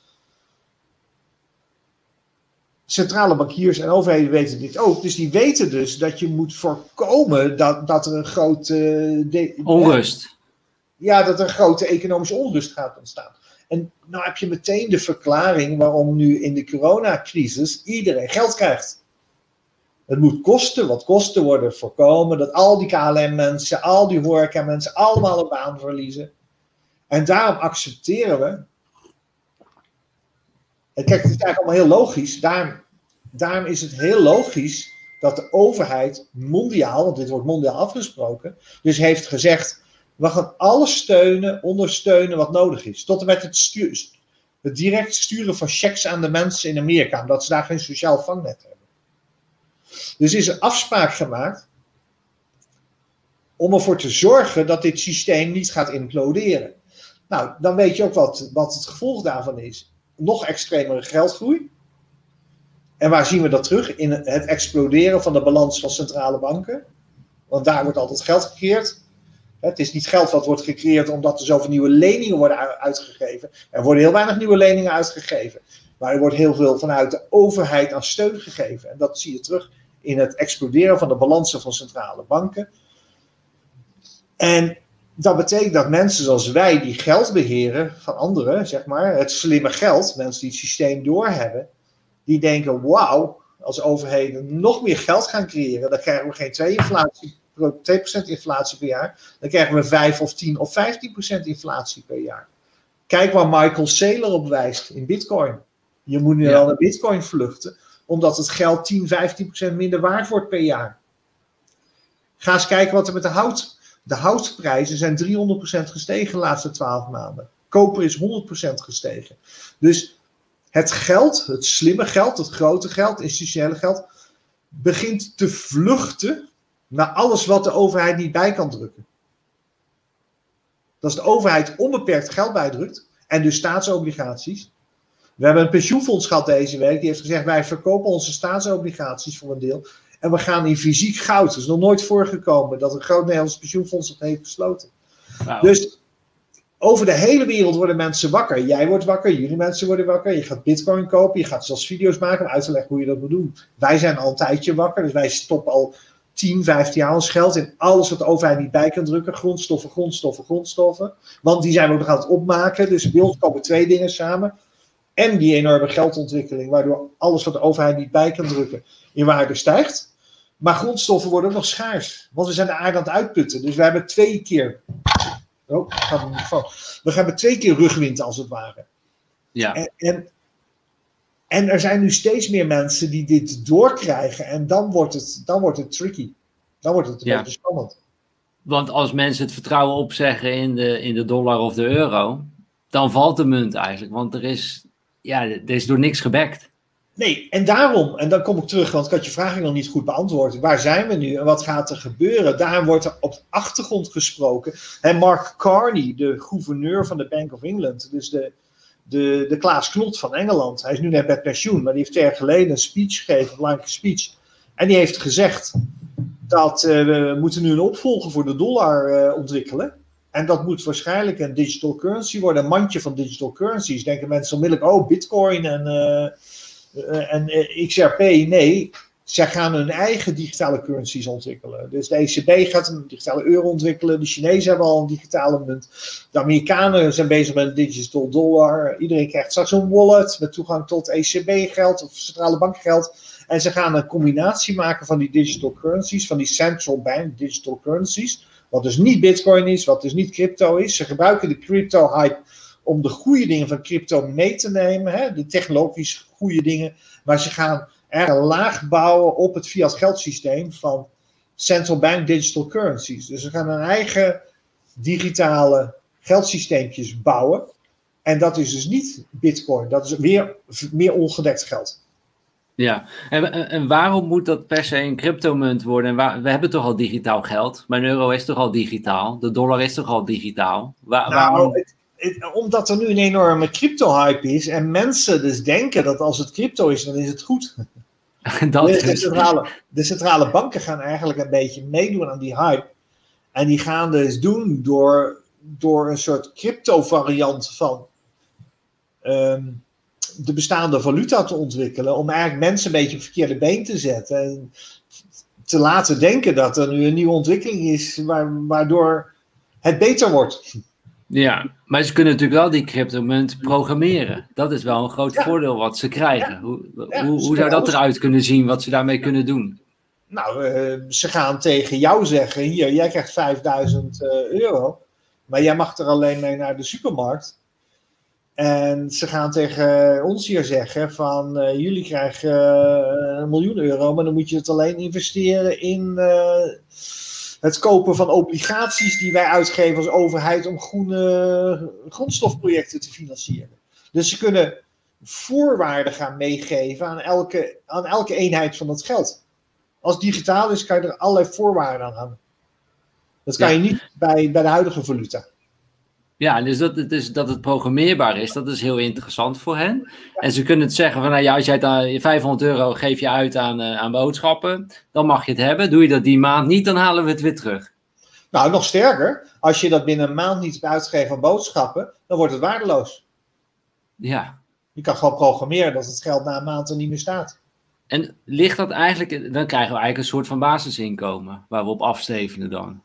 Centrale bankiers en overheden weten dit ook. Dus die weten dus dat je moet voorkomen dat, dat er een grote... De,
onrust.
Ja, dat er een grote economische onrust gaat ontstaan. En nou heb je meteen de verklaring waarom nu in de coronacrisis iedereen geld krijgt. Het moet kosten wat kosten worden voorkomen. Dat al die K L M-mensen, al die horeca-mensen allemaal een baan verliezen. En daarom accepteren we... En kijk, het is eigenlijk allemaal heel logisch. Daarom, daarom is het heel logisch dat de overheid mondiaal, want dit wordt mondiaal afgesproken, dus heeft gezegd, we gaan alles steunen, ondersteunen wat nodig is. Tot en met het, stuur, het direct sturen van checks aan de mensen in Amerika, omdat ze daar geen sociaal vangnet hebben. Dus is er afspraak gemaakt om ervoor te zorgen dat dit systeem niet gaat imploderen. Nou, dan weet je ook wat, wat het gevolg daarvan is. Nog extremere geldgroei. En waar zien we dat terug? In het exploderen van de balans van centrale banken. Want daar wordt altijd geld gecreëerd. Het is niet geld wat wordt gecreëerd omdat er zoveel nieuwe leningen worden uitgegeven. Er worden heel weinig nieuwe leningen uitgegeven. Maar er wordt heel veel vanuit de overheid aan steun gegeven. En dat zie je terug in het exploderen van de balansen van centrale banken. En dat betekent dat mensen zoals wij die geld beheren van anderen, zeg maar, het slimme geld, mensen die het systeem doorhebben, die denken, wauw, als overheden nog meer geld gaan creëren, dan krijgen we geen twee procent inflatie per jaar, dan krijgen we vijf of tien of vijftien procent inflatie per jaar. Kijk waar Michael Saylor op wijst in Bitcoin. Je moet nu ja. wel naar Bitcoin vluchten, omdat het geld tien, vijftien procent minder waard wordt per jaar. Ga eens kijken wat er met de hout. De houtprijzen zijn driehonderd procent gestegen de laatste twaalf maanden. Koper is honderd procent gestegen. Dus het geld, het slimme geld, het grote geld, institutionele geld, begint te vluchten naar alles wat de overheid niet bij kan drukken. Dat is de overheid onbeperkt geld bijdrukt en dus staatsobligaties. We hebben een pensioenfonds gehad deze week, die heeft gezegd, wij verkopen onze staatsobligaties voor een deel en we gaan in fysiek goud. Het is nog nooit voorgekomen dat een groot Nederlands pensioenfonds dat heeft besloten. Wow. Dus over de hele wereld worden mensen wakker. Jij wordt wakker, jullie mensen worden wakker. Je gaat bitcoin kopen, je gaat zelfs video's maken om uit te leggen hoe je dat moet doen. Wij zijn al een tijdje wakker, dus wij stoppen al tien, vijftien jaar ons geld in alles wat de overheid niet bij kan drukken. Grondstoffen, grondstoffen, grondstoffen. Want die zijn we ook nog aan het opmaken. Dus bij ons komen twee dingen samen. En die enorme geldontwikkeling, waardoor alles wat de overheid niet bij kan drukken in waarde stijgt. Maar grondstoffen worden ook nog schaars. Want we zijn de aarde aan het uitputten. Dus we hebben twee keer... Oh, gaat het niet van. We hebben twee keer rugwind als het ware.
Ja.
En, en, en er zijn nu steeds meer mensen die dit doorkrijgen. En dan wordt het, dan wordt het tricky. Dan wordt het een
ja.
beetje spannend.
Want als mensen het vertrouwen opzeggen in de, in de dollar of de euro, dan valt de munt eigenlijk. Want er is, ja, er is door niks gebackt.
Nee, en daarom, en dan kom ik terug, want ik had je vraag nog niet goed beantwoord. Waar zijn we nu en wat gaat er gebeuren? Daarom wordt er op de achtergrond gesproken. En Mark Carney, de gouverneur van de Bank of England, dus de, de, de Klaas Knot van Engeland. Hij is nu net met pensioen, maar die heeft twee jaar geleden een speech gegeven, een belangrijke speech. En die heeft gezegd dat uh, we moeten nu een opvolger voor de dollar uh, ontwikkelen. En dat moet waarschijnlijk een digital currency worden, een mandje van digital currencies. Denken mensen onmiddellijk, oh, bitcoin en... Uh, Uh, en uh, X R P, nee, zij gaan hun eigen digitale currencies ontwikkelen. Dus de E C B gaat een digitale euro ontwikkelen, de Chinezen hebben al een digitale munt, de Amerikanen zijn bezig met een digital dollar, iedereen krijgt straks een wallet met toegang tot E C B-geld of centrale bankgeld. En ze gaan een combinatie maken van die digital currencies, van die central bank digital currencies, wat dus niet bitcoin is, wat dus niet crypto is. Ze gebruiken de crypto-hype om de goede dingen van crypto mee te nemen, hè, de technologisch goede dingen, maar ze gaan er een laag bouwen op het fiat geldsysteem van central bank digital currencies. Dus ze gaan een eigen digitale geldsysteempjes bouwen en dat is dus niet bitcoin, dat is weer meer ongedekt geld.
Ja, en, en waarom moet dat per se een cryptomunt worden? En waar, we hebben toch al digitaal geld, mijn euro is toch al digitaal, de dollar is toch al digitaal? Waar,
nou,
waarom...
het, Omdat er nu een enorme crypto-hype is en mensen dus denken dat als het crypto is, dan is het goed.
dat
de,
is...
centrale, de centrale banken gaan eigenlijk een beetje meedoen aan die hype. En die gaan dus doen door, door een soort crypto-variant van um, de bestaande valuta te ontwikkelen. Om eigenlijk mensen een beetje op het verkeerde been te zetten. En te laten denken dat er nu een nieuwe ontwikkeling is waardoor het beter wordt.
Ja, maar ze kunnen natuurlijk wel die cryptomunt programmeren. Dat is wel een groot ja. voordeel wat ze krijgen. Ja. Hoe,
ja,
hoe, hoe zou dat eruit kunnen zien, wat ze daarmee kunnen doen?
Nou, uh, ze gaan tegen jou zeggen, hier, jij krijgt vijfduizend uh, euro, maar jij mag er alleen mee naar de supermarkt. En ze gaan tegen ons hier zeggen van uh, jullie krijgen uh, een miljoen euro, maar dan moet je het alleen investeren in uh, het kopen van obligaties die wij uitgeven als overheid om groene grondstofprojecten te financieren. Dus ze kunnen voorwaarden gaan meegeven aan elke, aan elke eenheid van dat geld. Als het digitaal is, kan je er allerlei voorwaarden aan hangen. Dat kan ja. je niet bij, bij de huidige valuta.
Ja, dus dat, het is, dat het programmeerbaar is, dat is heel interessant voor hen. Ja. En ze kunnen het zeggen van, nou ja, als jij dan vijfhonderd euro geef je uit aan, uh, aan boodschappen, dan mag je het hebben. Doe je dat die maand niet, dan halen we het weer terug.
Nou, nog sterker, als je dat binnen een maand niet hebt uitgegeven aan boodschappen, dan wordt het waardeloos.
Ja.
Je kan gewoon programmeren dat het geld na een maand er niet meer staat.
En ligt dat eigenlijk, dan krijgen we eigenlijk een soort van basisinkomen, waar we op afstevenen dan.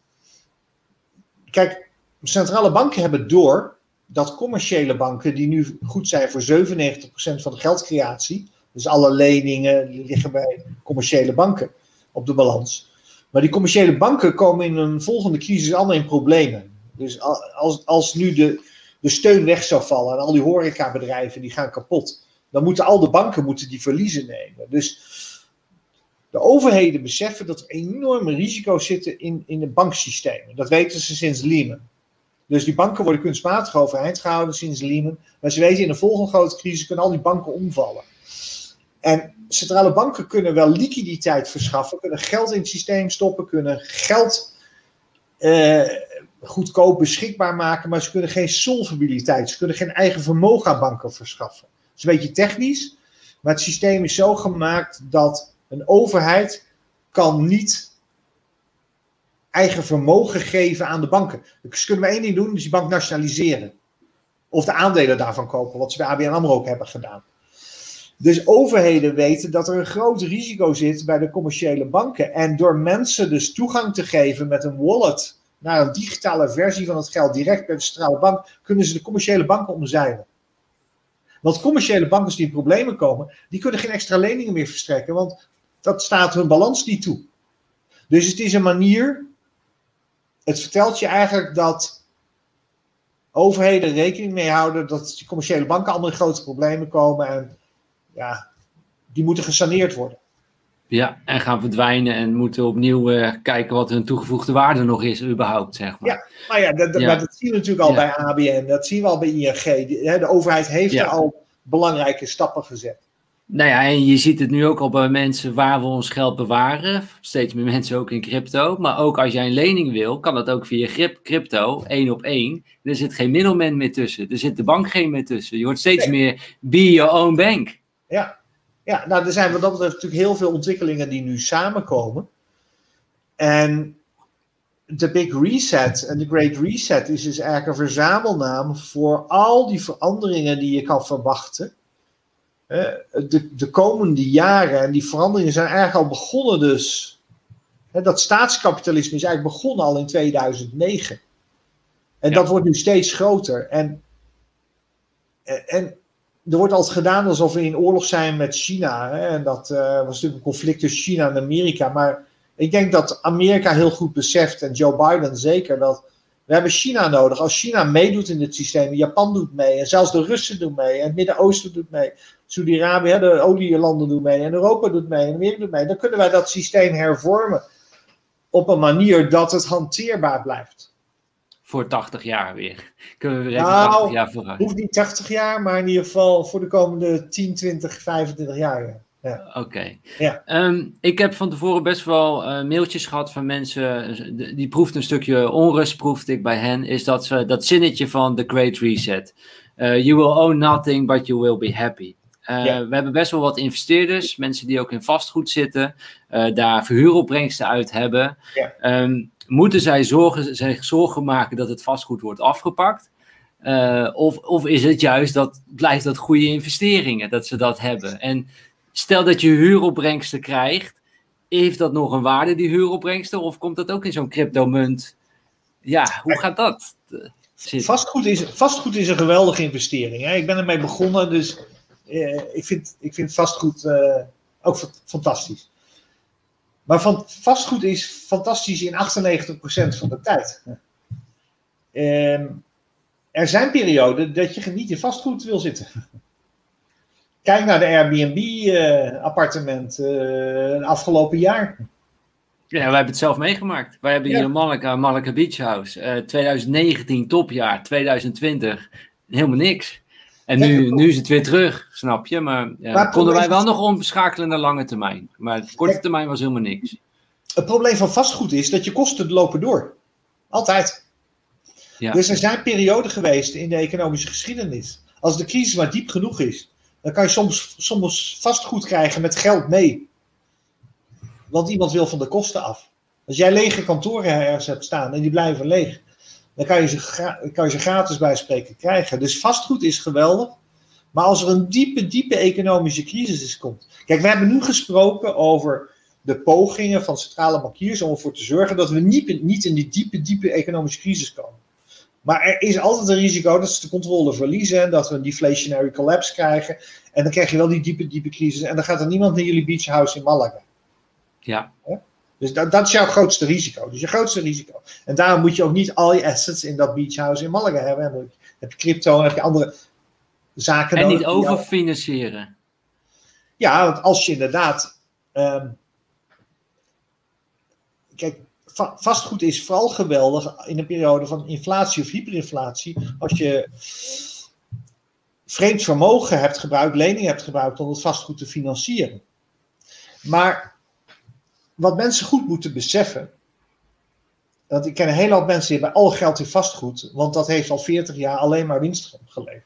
Kijk, centrale banken hebben door dat commerciële banken, die nu goed zijn voor zevenennegentig procent van de geldcreatie, dus alle leningen die liggen bij commerciële banken op de balans. Maar die commerciële banken komen in een volgende crisis allemaal in problemen. Dus als, als nu de, de steun weg zou vallen en al die horecabedrijven die gaan kapot, dan moeten al de banken moeten die verliezen nemen. Dus de overheden beseffen dat er enorme risico's zitten in, in de banksystemen. Dat weten ze sinds Lehman. Dus die banken worden kunstmatig overeind gehouden sinds Lehman. Maar ze weten in de volgende grote crisis kunnen al die banken omvallen. En centrale banken kunnen wel liquiditeit verschaffen, kunnen geld in het systeem stoppen, kunnen geld uh, goedkoop beschikbaar maken, maar ze kunnen geen solvabiliteit, ze kunnen geen eigen vermogen aan banken verschaffen. Dat is een beetje technisch, maar het systeem is zo gemaakt dat een overheid kan niet eigen vermogen geven aan de banken. Dus kunnen we één ding doen, dus die bank nationaliseren. Of de aandelen daarvan kopen, wat ze bij A B N AMRO ook hebben gedaan. Dus overheden weten dat er een groot risico zit bij de commerciële banken. En door mensen dus toegang te geven met een wallet naar een digitale versie van het geld direct bij de centrale bank, kunnen ze de commerciële banken omzeilen. Want commerciële banken die in problemen komen, die kunnen geen extra leningen meer verstrekken, want dat staat hun balans niet toe. Dus het is een manier, het vertelt je eigenlijk dat overheden rekening mee houden dat die commerciële banken allemaal in grote problemen komen en ja, die moeten gesaneerd worden.
Ja, en gaan verdwijnen en moeten opnieuw uh, kijken wat hun toegevoegde waarde nog is überhaupt, zeg maar.
Ja, maar ja, dat, ja. Maar dat zien we natuurlijk al ja. bij A B N, dat zien we al bij I N G. De, de overheid heeft ja. er al belangrijke stappen gezet.
Nou ja, en je ziet het nu ook al bij mensen waar we ons geld bewaren. Steeds meer mensen ook in crypto. Maar ook als jij een lening wil, kan dat ook via crypto, één op één. Er zit geen middelman meer tussen. Er zit de bank geen meer tussen. Je wordt steeds nee. meer be your own bank.
Ja, ja, nou er zijn wat dat betreft natuurlijk heel veel ontwikkelingen die nu samenkomen. En de Big Reset en de Great Reset is dus eigenlijk een verzamelnaam voor al die veranderingen die je kan verwachten. De, de komende jaren, en die veranderingen zijn eigenlijk al begonnen dus. Dat staatskapitalisme is eigenlijk begonnen al in tweeduizend negen. En ja. dat wordt nu steeds groter. En, en er wordt altijd gedaan alsof we in oorlog zijn met China. Hè? En dat uh, was natuurlijk een conflict tussen China en Amerika. Maar ik denk dat Amerika heel goed beseft, en Joe Biden zeker, dat we hebben China nodig. Als China meedoet in dit systeem, Japan doet mee, en zelfs de Russen doen mee, en het Midden-Oosten doet mee, Saudi-Arabië, de olielanden doen mee, en Europa doet mee, en Amerika doet mee, dan kunnen wij dat systeem hervormen op een manier dat het hanteerbaar blijft.
Voor tachtig jaar weer. Kunnen we weer even
nou,
tachtig jaar vooruit.
Hoeft niet tachtig jaar, maar in ieder geval voor de komende tien, twintig, vijfentwintig jaar. Ja. Ja.
Oké. Okay.
Ja.
Um, ik heb van tevoren best wel uh, mailtjes gehad van mensen, die proeft een stukje onrust, proefde ik bij hen, is dat ze dat zinnetje van The Great Reset. Uh, you will own nothing, but you will be happy. Uh, ja. We hebben best wel wat investeerders, mensen die ook in vastgoed zitten, uh, daar verhuuropbrengsten uit hebben. Ja. Um, moeten zij zorgen, zich zorgen maken dat het vastgoed wordt afgepakt? Uh, of, of is het juist dat blijft dat goede investeringen, dat ze dat hebben? En stel dat je huuropbrengsten krijgt, heeft dat nog een waarde, die huuropbrengsten? Of komt dat ook in zo'n cryptomunt? Ja, hoe gaat dat zitten?
Vastgoed is, vastgoed is een geweldige investering. Hè? Ik ben ermee begonnen, dus eh, ik, vind, ik vind vastgoed uh, ook f- fantastisch. Maar van, vastgoed is fantastisch in achtennegentig procent van de tijd. Um, er zijn perioden dat je niet in vastgoed wil zitten. Kijk naar de Airbnb-appartement uh, uh, afgelopen jaar.
Ja, wij hebben het zelf meegemaakt. Wij hebben hier
Ja.
in Malaga, Malaga Beach House. Uh, twintig negentien topjaar, twintig twintig helemaal niks. En nu,
Ja,
nu is het weer terug, snap je? Maar, ja,
maar
konden wij wel
is...
nog omschakelen naar lange termijn. Maar de korte termijn was helemaal niks.
Het probleem van vastgoed is dat je kosten lopen door. Altijd. Ja. Dus er zijn perioden geweest in de economische geschiedenis. Als de crisis maar diep genoeg is, dan kan je soms, soms vastgoed krijgen met geld mee. Want iemand wil van de kosten af. Als jij lege kantoren ergens hebt staan en die blijven leeg, dan kan je ze, gra- kan je ze gratis bij spreken krijgen. Dus vastgoed is geweldig. Maar als er een diepe, diepe economische crisis komt. Kijk, we hebben nu gesproken over de pogingen van centrale bankiers om ervoor te zorgen dat we niet, niet in die diepe, diepe economische crisis komen. Maar er is altijd een risico dat ze de controle verliezen en dat we een deflationary collapse krijgen. En dan krijg je wel die diepe, diepe crisis en dan gaat er niemand naar jullie beach house in Malaga.
Ja.
Ja? Dus dat, dat is jouw grootste risico. Dus je grootste risico. En daarom moet je ook niet al je assets in dat beach house in Malaga hebben. En dan heb je crypto en heb je andere zaken
en
nodig.
niet overfinancieren.
Ja, want als je inderdaad... Um, kijk, va- vastgoed is vooral geweldig in een periode van inflatie of hyperinflatie. Als je vreemd vermogen hebt gebruikt, leningen hebt gebruikt om het vastgoed te financieren. Maar wat mensen goed moeten beseffen, want ik ken een hele hoop mensen die hebben al geld in vastgoed, want dat heeft al veertig jaar alleen maar winst geleverd.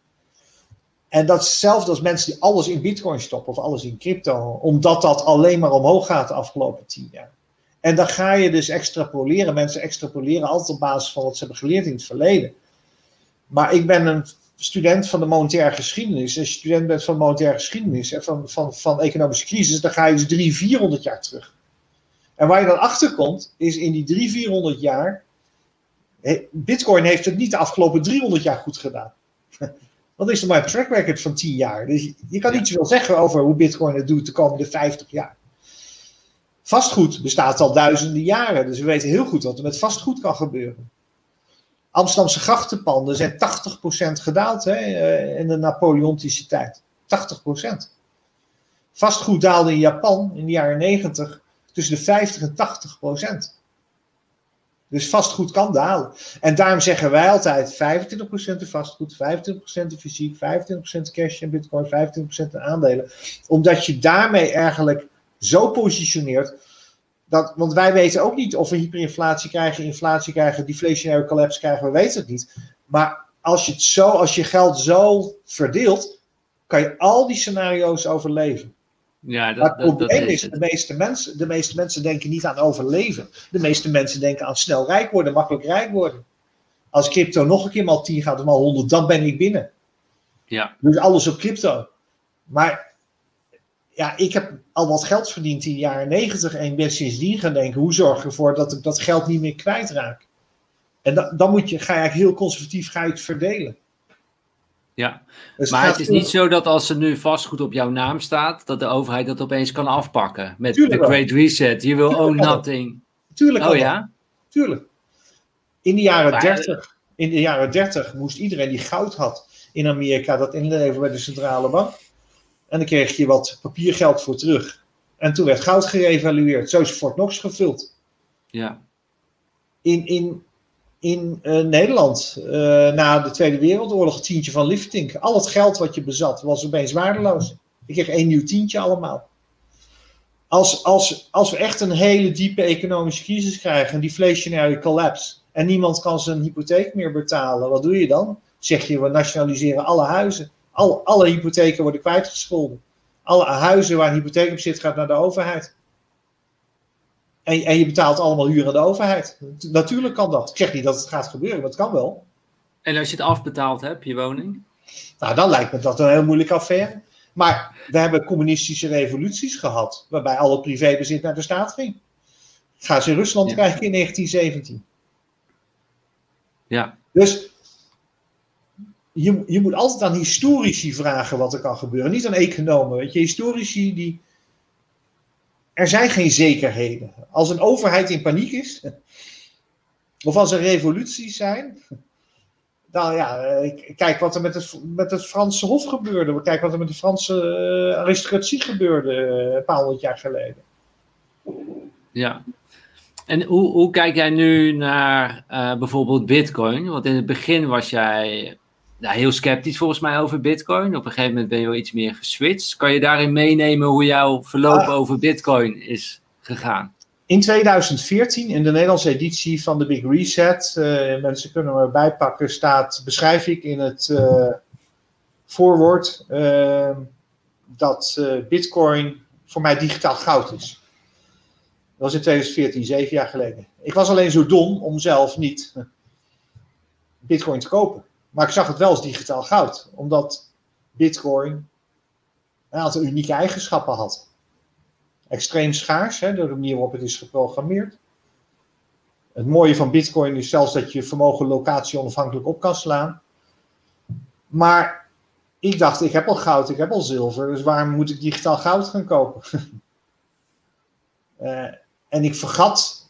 En dat is hetzelfde als mensen die alles in bitcoin stoppen of alles in crypto, omdat dat alleen maar omhoog gaat de afgelopen tien jaar. En dan ga je dus extrapoleren. Mensen extrapoleren altijd op basis van wat ze hebben geleerd in het verleden. Maar ik ben een student van de monetaire geschiedenis. Als je student bent van monetaire geschiedenis en van, van, van economische crisis, dan ga je dus driehonderd, vierhonderd jaar terug. En waar je dan achter komt, is in die driehonderd, vierhonderd jaar, bitcoin heeft het niet de afgelopen driehonderd jaar goed gedaan. Dat is dan maar een track record van tien jaar. Dus je, je kan niet zoveel zeggen over hoe bitcoin het doet de komende vijftig jaar. Vastgoed bestaat al duizenden jaren, dus we weten heel goed wat er met vastgoed kan gebeuren. Amsterdamse grachtenpanden zijn tachtig procent gedaald hè, in de Napoleontische tijd. tachtig procent. Vastgoed daalde in Japan in de jaren negentig tussen de vijftig en tachtig procent. Dus vastgoed kan dalen. En daarom zeggen wij altijd vijfentwintig procent in vastgoed, vijfentwintig procent in fysiek, vijfentwintig procent cash en bitcoin, vijfentwintig procent in aandelen. Omdat je daarmee eigenlijk zo positioneert, dat, want wij weten ook niet of we hyperinflatie krijgen, inflatie krijgen, deflationary collapse krijgen, we weten het niet. Maar als je, het zo, als je geld zo verdeelt, kan je al die scenario's overleven.
Ja, dat,
maar het
dat,
probleem
dat
is,
is
de meeste, mensen, de meeste mensen denken niet aan overleven. De meeste mensen denken aan snel rijk worden, makkelijk rijk worden. Als crypto nog een keer mal tien gaat of mal honderd, dan ben ik binnen.
Ja.
Dus alles op crypto. Maar ja, ik heb al wat geld verdiend in de jaren negentig en ben sindsdien gaan denken, hoe zorg ik ervoor dat ik dat geld niet meer kwijtraak? En da, dan moet je, ga je eigenlijk heel conservatief ga je het verdelen.
Ja,
dus
maar
het,
het is niet zo dat als er nu vastgoed op jouw naam staat, dat de overheid dat opeens kan afpakken. Met
Tuurlijk
de
wel.
Great Reset. Je wil
Tuurlijk
own
wel.
nothing.
Tuurlijk
Oh
wel.
ja?
Tuurlijk. In de jaren
Maar-
dertig, in de jaren dertig moest iedereen die goud had in Amerika dat inleveren bij de centrale bank. En dan kreeg je wat papiergeld voor terug. En toen werd goud geëvalueerd. Zo is Fort Knox gevuld.
Ja.
In, in, in uh, Nederland, uh, na de Tweede Wereldoorlog, het tientje van Liefdink. Al het geld wat je bezat was opeens waardeloos. Je kreeg één nieuw tientje allemaal. Als, als, als we echt een hele diepe economische crisis krijgen, een deflationary collapse, en niemand kan zijn hypotheek meer betalen, wat doe je dan? Zeg je, we nationaliseren alle huizen. Alle, alle hypotheken worden kwijtgescholden. Alle huizen waar een hypotheek op zit, gaat naar de overheid. En, en je betaalt allemaal huur aan de overheid. Natuurlijk kan dat. Ik zeg niet dat het gaat gebeuren, maar het kan wel.
En als je het afbetaald hebt, je woning?
Nou, dan lijkt me dat een heel moeilijke affaire. Maar we hebben communistische revoluties gehad, waarbij alle privébezit naar de staat ging. Ga eens in Rusland
Ja.
kijken in negentien zeventien.
Ja.
Dus je, je moet altijd aan historici vragen wat er kan gebeuren. Niet aan economen. Weet je, historici die... Er zijn geen zekerheden. Als een overheid in paniek is, of als er revoluties zijn, nou ja, kijk wat er met het, met het Franse Hof gebeurde. Kijk wat er met de Franse uh, aristocratie gebeurde uh, een paar honderd jaar geleden.
Ja. En hoe, hoe kijk jij nu naar uh, bijvoorbeeld Bitcoin? Want in het begin was jij nou, heel sceptisch volgens mij over Bitcoin. Op een gegeven moment ben je wel iets meer geswitcht. Kan je daarin meenemen hoe jouw verloop ah. over Bitcoin is gegaan?
In tweeduizend veertien, in de Nederlandse editie van de Big Reset, uh, mensen kunnen me bijpakken, staat, beschrijf ik in het uh, voorwoord uh, dat uh, Bitcoin voor mij digitaal goud is. Dat was in tweeduizend veertien, zeven jaar geleden. Ik was alleen zo dom om zelf niet Bitcoin te kopen. Maar ik zag het wel als digitaal goud, omdat Bitcoin een aantal unieke eigenschappen had. Extreem schaars, hè, door de manier waarop het is geprogrammeerd. Het mooie van Bitcoin is zelfs dat je vermogen locatie onafhankelijk op kan slaan. Maar ik dacht, ik heb al goud, ik heb al zilver, dus waarom moet ik digitaal goud gaan kopen? uh, en ik vergat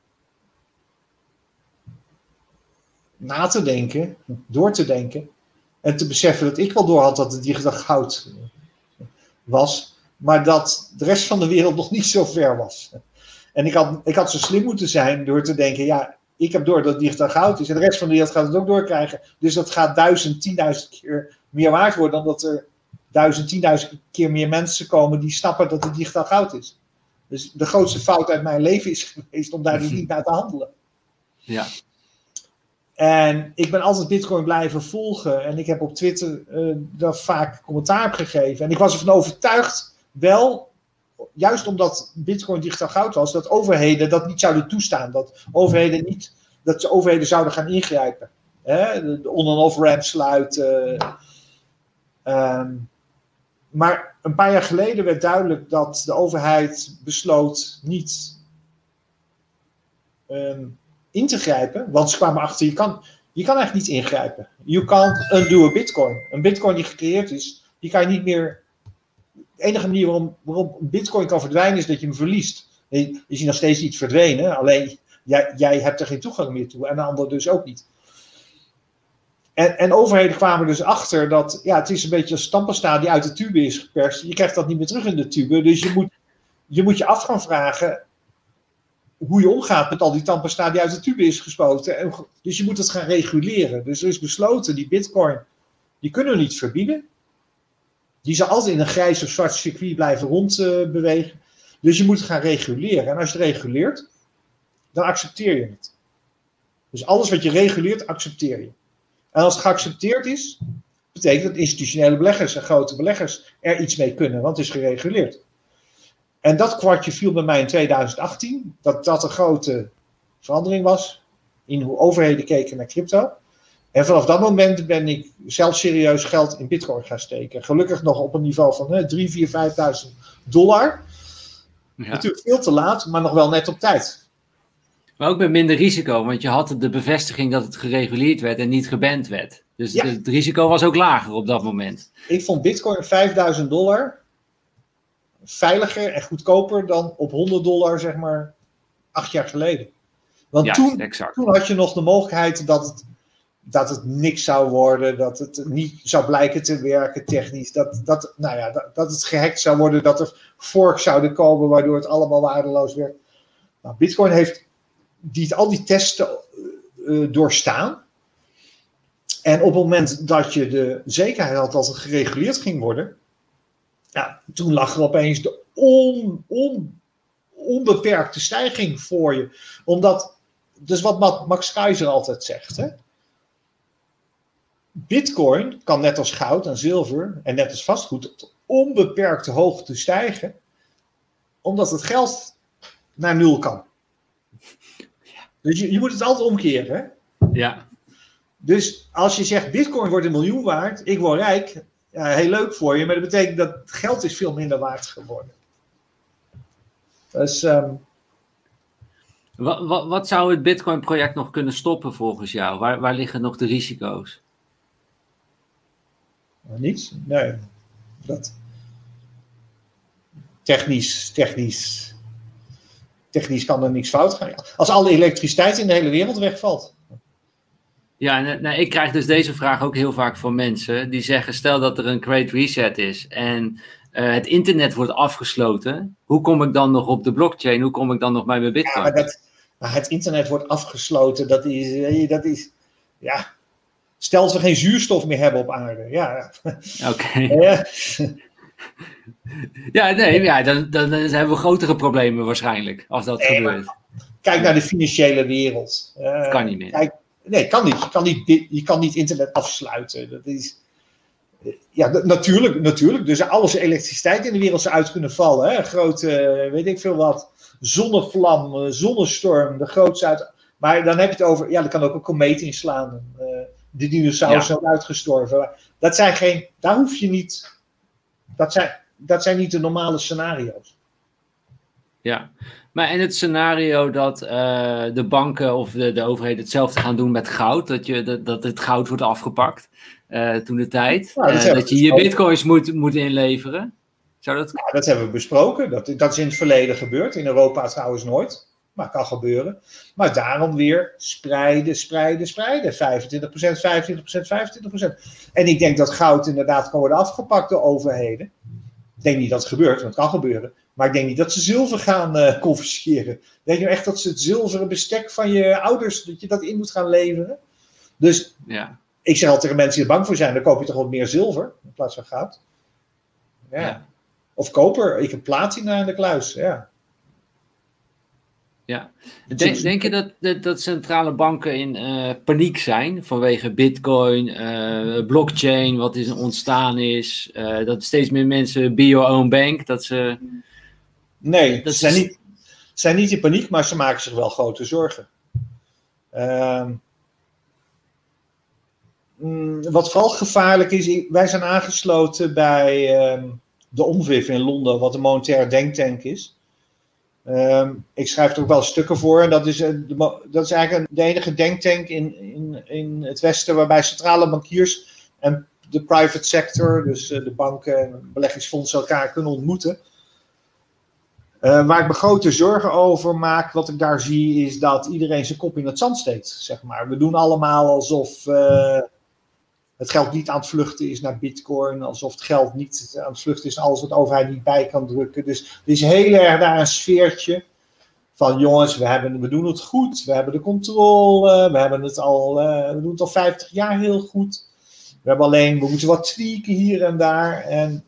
na te denken, door te denken en te beseffen dat ik wel door had dat het digitaal goud was. Maar dat de rest van de wereld nog niet zo ver was. En ik had, ik had zo slim moeten zijn door te denken, ja, ik heb door dat het digitaal goud is. En de rest van de wereld gaat het ook doorkrijgen. Dus dat gaat duizend, tienduizend keer meer waard worden dan dat er duizend, tienduizend keer meer mensen komen die snappen dat het digitaal goud is. Dus de grootste fout uit mijn leven is geweest om daar dus niet naar te handelen.
Ja.
En ik ben altijd Bitcoin blijven volgen. En ik heb op Twitter uh, daar vaak commentaar op gegeven. En ik was ervan overtuigd, wel, juist omdat Bitcoin digitaal goud was, dat overheden dat niet zouden toestaan. Dat overheden niet, dat de overheden zouden gaan ingrijpen. Hè? De, de on- en off-ramp sluiten. Um, maar een paar jaar geleden werd duidelijk dat de overheid besloot niet um, in te grijpen. Want ze kwamen achter, je kan, je kan eigenlijk niet ingrijpen. You can't undo a Bitcoin. Een Bitcoin die gecreëerd is, die kan je niet meer. De enige manier waarom, waarom Bitcoin kan verdwijnen is dat je hem verliest. Is hij nog steeds niet verdwenen, alleen jij, jij hebt er geen toegang meer toe en de ander dus ook niet. En, en overheden kwamen dus achter dat, ja, het is een beetje als tandpasta die uit de tube is geperst. Je krijgt dat niet meer terug in de tube, dus je moet je, moet je af gaan vragen hoe je omgaat met al die tandpasta die uit de tube is gespoten. En, dus je moet het gaan reguleren. Dus er is besloten, die Bitcoin, die kunnen we niet verbieden. Die zal altijd in een grijs of zwart circuit blijven rondbewegen. Uh, dus je moet het gaan reguleren. En als je het reguleert, dan accepteer je het. Dus alles wat je reguleert, accepteer je. En als het geaccepteerd is, betekent dat institutionele beleggers en grote beleggers er iets mee kunnen, want het is gereguleerd. En dat kwartje viel bij mij in tweeduizend achttien, dat dat een grote verandering was in hoe overheden keken naar crypto. En vanaf dat moment ben ik zelf serieus geld in Bitcoin gaan steken. Gelukkig nog op een niveau van hè, drie, vier, vijfduizend dollar. Ja. Natuurlijk veel te laat, maar nog wel net op tijd.
Maar ook met minder risico, want je had de bevestiging dat het gereguleerd werd en niet geband werd. Dus ja. Het risico was ook lager op dat moment.
Ik vond Bitcoin vijfduizend dollar veiliger en goedkoper dan op honderd dollar, zeg maar, acht jaar geleden. Want ja, toen, toen had je nog de mogelijkheid dat het, dat het niks zou worden, dat het niet zou blijken te werken technisch, dat, dat, nou ja, dat, dat het gehackt zou worden, dat er forks zouden komen waardoor het allemaal waardeloos werd. Nou, Bitcoin heeft die, al die testen uh, doorstaan. En op het moment dat je de zekerheid had dat het gereguleerd ging worden, ja, toen lag er opeens de on, on, onbeperkte stijging voor je. Omdat, dus wat Max Keizer altijd zegt, hè? Bitcoin kan net als goud en zilver en net als vastgoed tot onbeperkte hoogte stijgen, omdat het geld naar nul kan. Dus je, je moet het altijd omkeren, hè?
Ja.
Dus als je zegt, Bitcoin wordt een miljoen waard, ik word rijk, ja, heel leuk voor je, maar dat betekent dat geld is veel minder waard geworden. Dus, um...
wat, wat, wat zou het Bitcoin-project nog kunnen stoppen volgens jou? Waar, waar liggen nog de risico's?
Niets? Nee. Dat... Technisch, technisch, technisch kan er niks fout gaan. Als alle elektriciteit in de hele wereld wegvalt.
Ja, nou, nou, ik krijg dus deze vraag ook heel vaak van mensen die zeggen, stel dat er een Great Reset is en uh, het internet wordt afgesloten, hoe kom ik dan nog op de blockchain? Hoe kom ik dan nog bij mijn bitcoin?
Ja, maar, dat, maar het internet wordt afgesloten, dat is, dat is, ja, stel dat we geen zuurstof meer hebben op aarde, ja.
Oké. Okay. Ja. Ja, nee, ja, dan, dan hebben we grotere problemen waarschijnlijk, als dat nee, gebeurt.
Kijk naar de financiële wereld. Uh,
dat kan niet meer.
Kijk, nee, kan niet. Je kan niet, je kan niet internet afsluiten. Dat is, ja, natuurlijk, natuurlijk. Dus als er elektriciteit in de wereld zou uit kunnen vallen, hè, grote, weet ik veel wat, zonnevlam, zonnestorm, de grootste uit. Maar dan heb je het over, ja, er kan ook een komeet inslaan. Uh, de dinosaurussen zijn ja. uitgestorven. Dat zijn geen, daar hoef je niet, dat zijn, dat zijn niet de normale scenario's.
Ja, maar en het scenario dat uh, de banken of de, de overheid hetzelfde gaan doen met goud, dat, je, dat, dat het goud wordt afgepakt uh, toen de tijd, nou, dat, uh, dat je je bitcoins moet, moet inleveren. Zou dat...
Nou, dat hebben we besproken, dat, dat is in het verleden gebeurd, in Europa trouwens nooit, maar kan gebeuren. Maar daarom weer spreiden, spreiden, spreiden, vijfentwintig procent, vijfentwintig procent, vijfentwintig procent. En ik denk dat goud inderdaad kan worden afgepakt door overheden. Ik denk niet dat het gebeurt, want het kan gebeuren. Maar ik denk niet dat ze zilver gaan uh, confisceren. Denk je echt dat ze het zilveren bestek van je ouders, dat je dat in moet gaan leveren? Dus
ja.
Ik zeg altijd tegen mensen die er bang voor zijn, dan koop je toch wat meer zilver in plaats van goud. Ja. Ja. Of koper, ik heb platina in de kluis, ja.
Ja. Denk, denk je dat, dat, dat centrale banken in uh, paniek zijn vanwege bitcoin, uh, blockchain, wat is ontstaan is, uh, dat steeds meer mensen be your own bank, dat ze...
Nee, dat ze zijn, niet, zijn niet in paniek, maar ze maken zich wel grote zorgen. Uh, wat vooral gevaarlijk is, wij zijn aangesloten bij uh, de O M V I V in Londen, wat een monetaire denktank is. Uh, ik schrijf er ook wel stukken voor en dat is, uh, de, dat is eigenlijk de enige denktank in, in, in het Westen waarbij centrale bankiers en de private sector, dus uh, de banken en beleggingsfondsen elkaar kunnen ontmoeten. Uh, waar ik me grote zorgen over maak, wat ik daar zie, is dat iedereen zijn kop in het zand steekt, zeg maar. We doen allemaal alsof uh, het geld niet aan het vluchten is naar bitcoin, alsof het geld niet aan het vluchten is naar alles wat de overheid niet bij kan drukken. Dus er is heel erg daar een sfeertje van, jongens, we, hebben, we doen het goed, we hebben de controle, we, hebben het al, uh, we doen het al vijftig jaar heel goed. We hebben alleen, we moeten wat tweaken hier en daar en...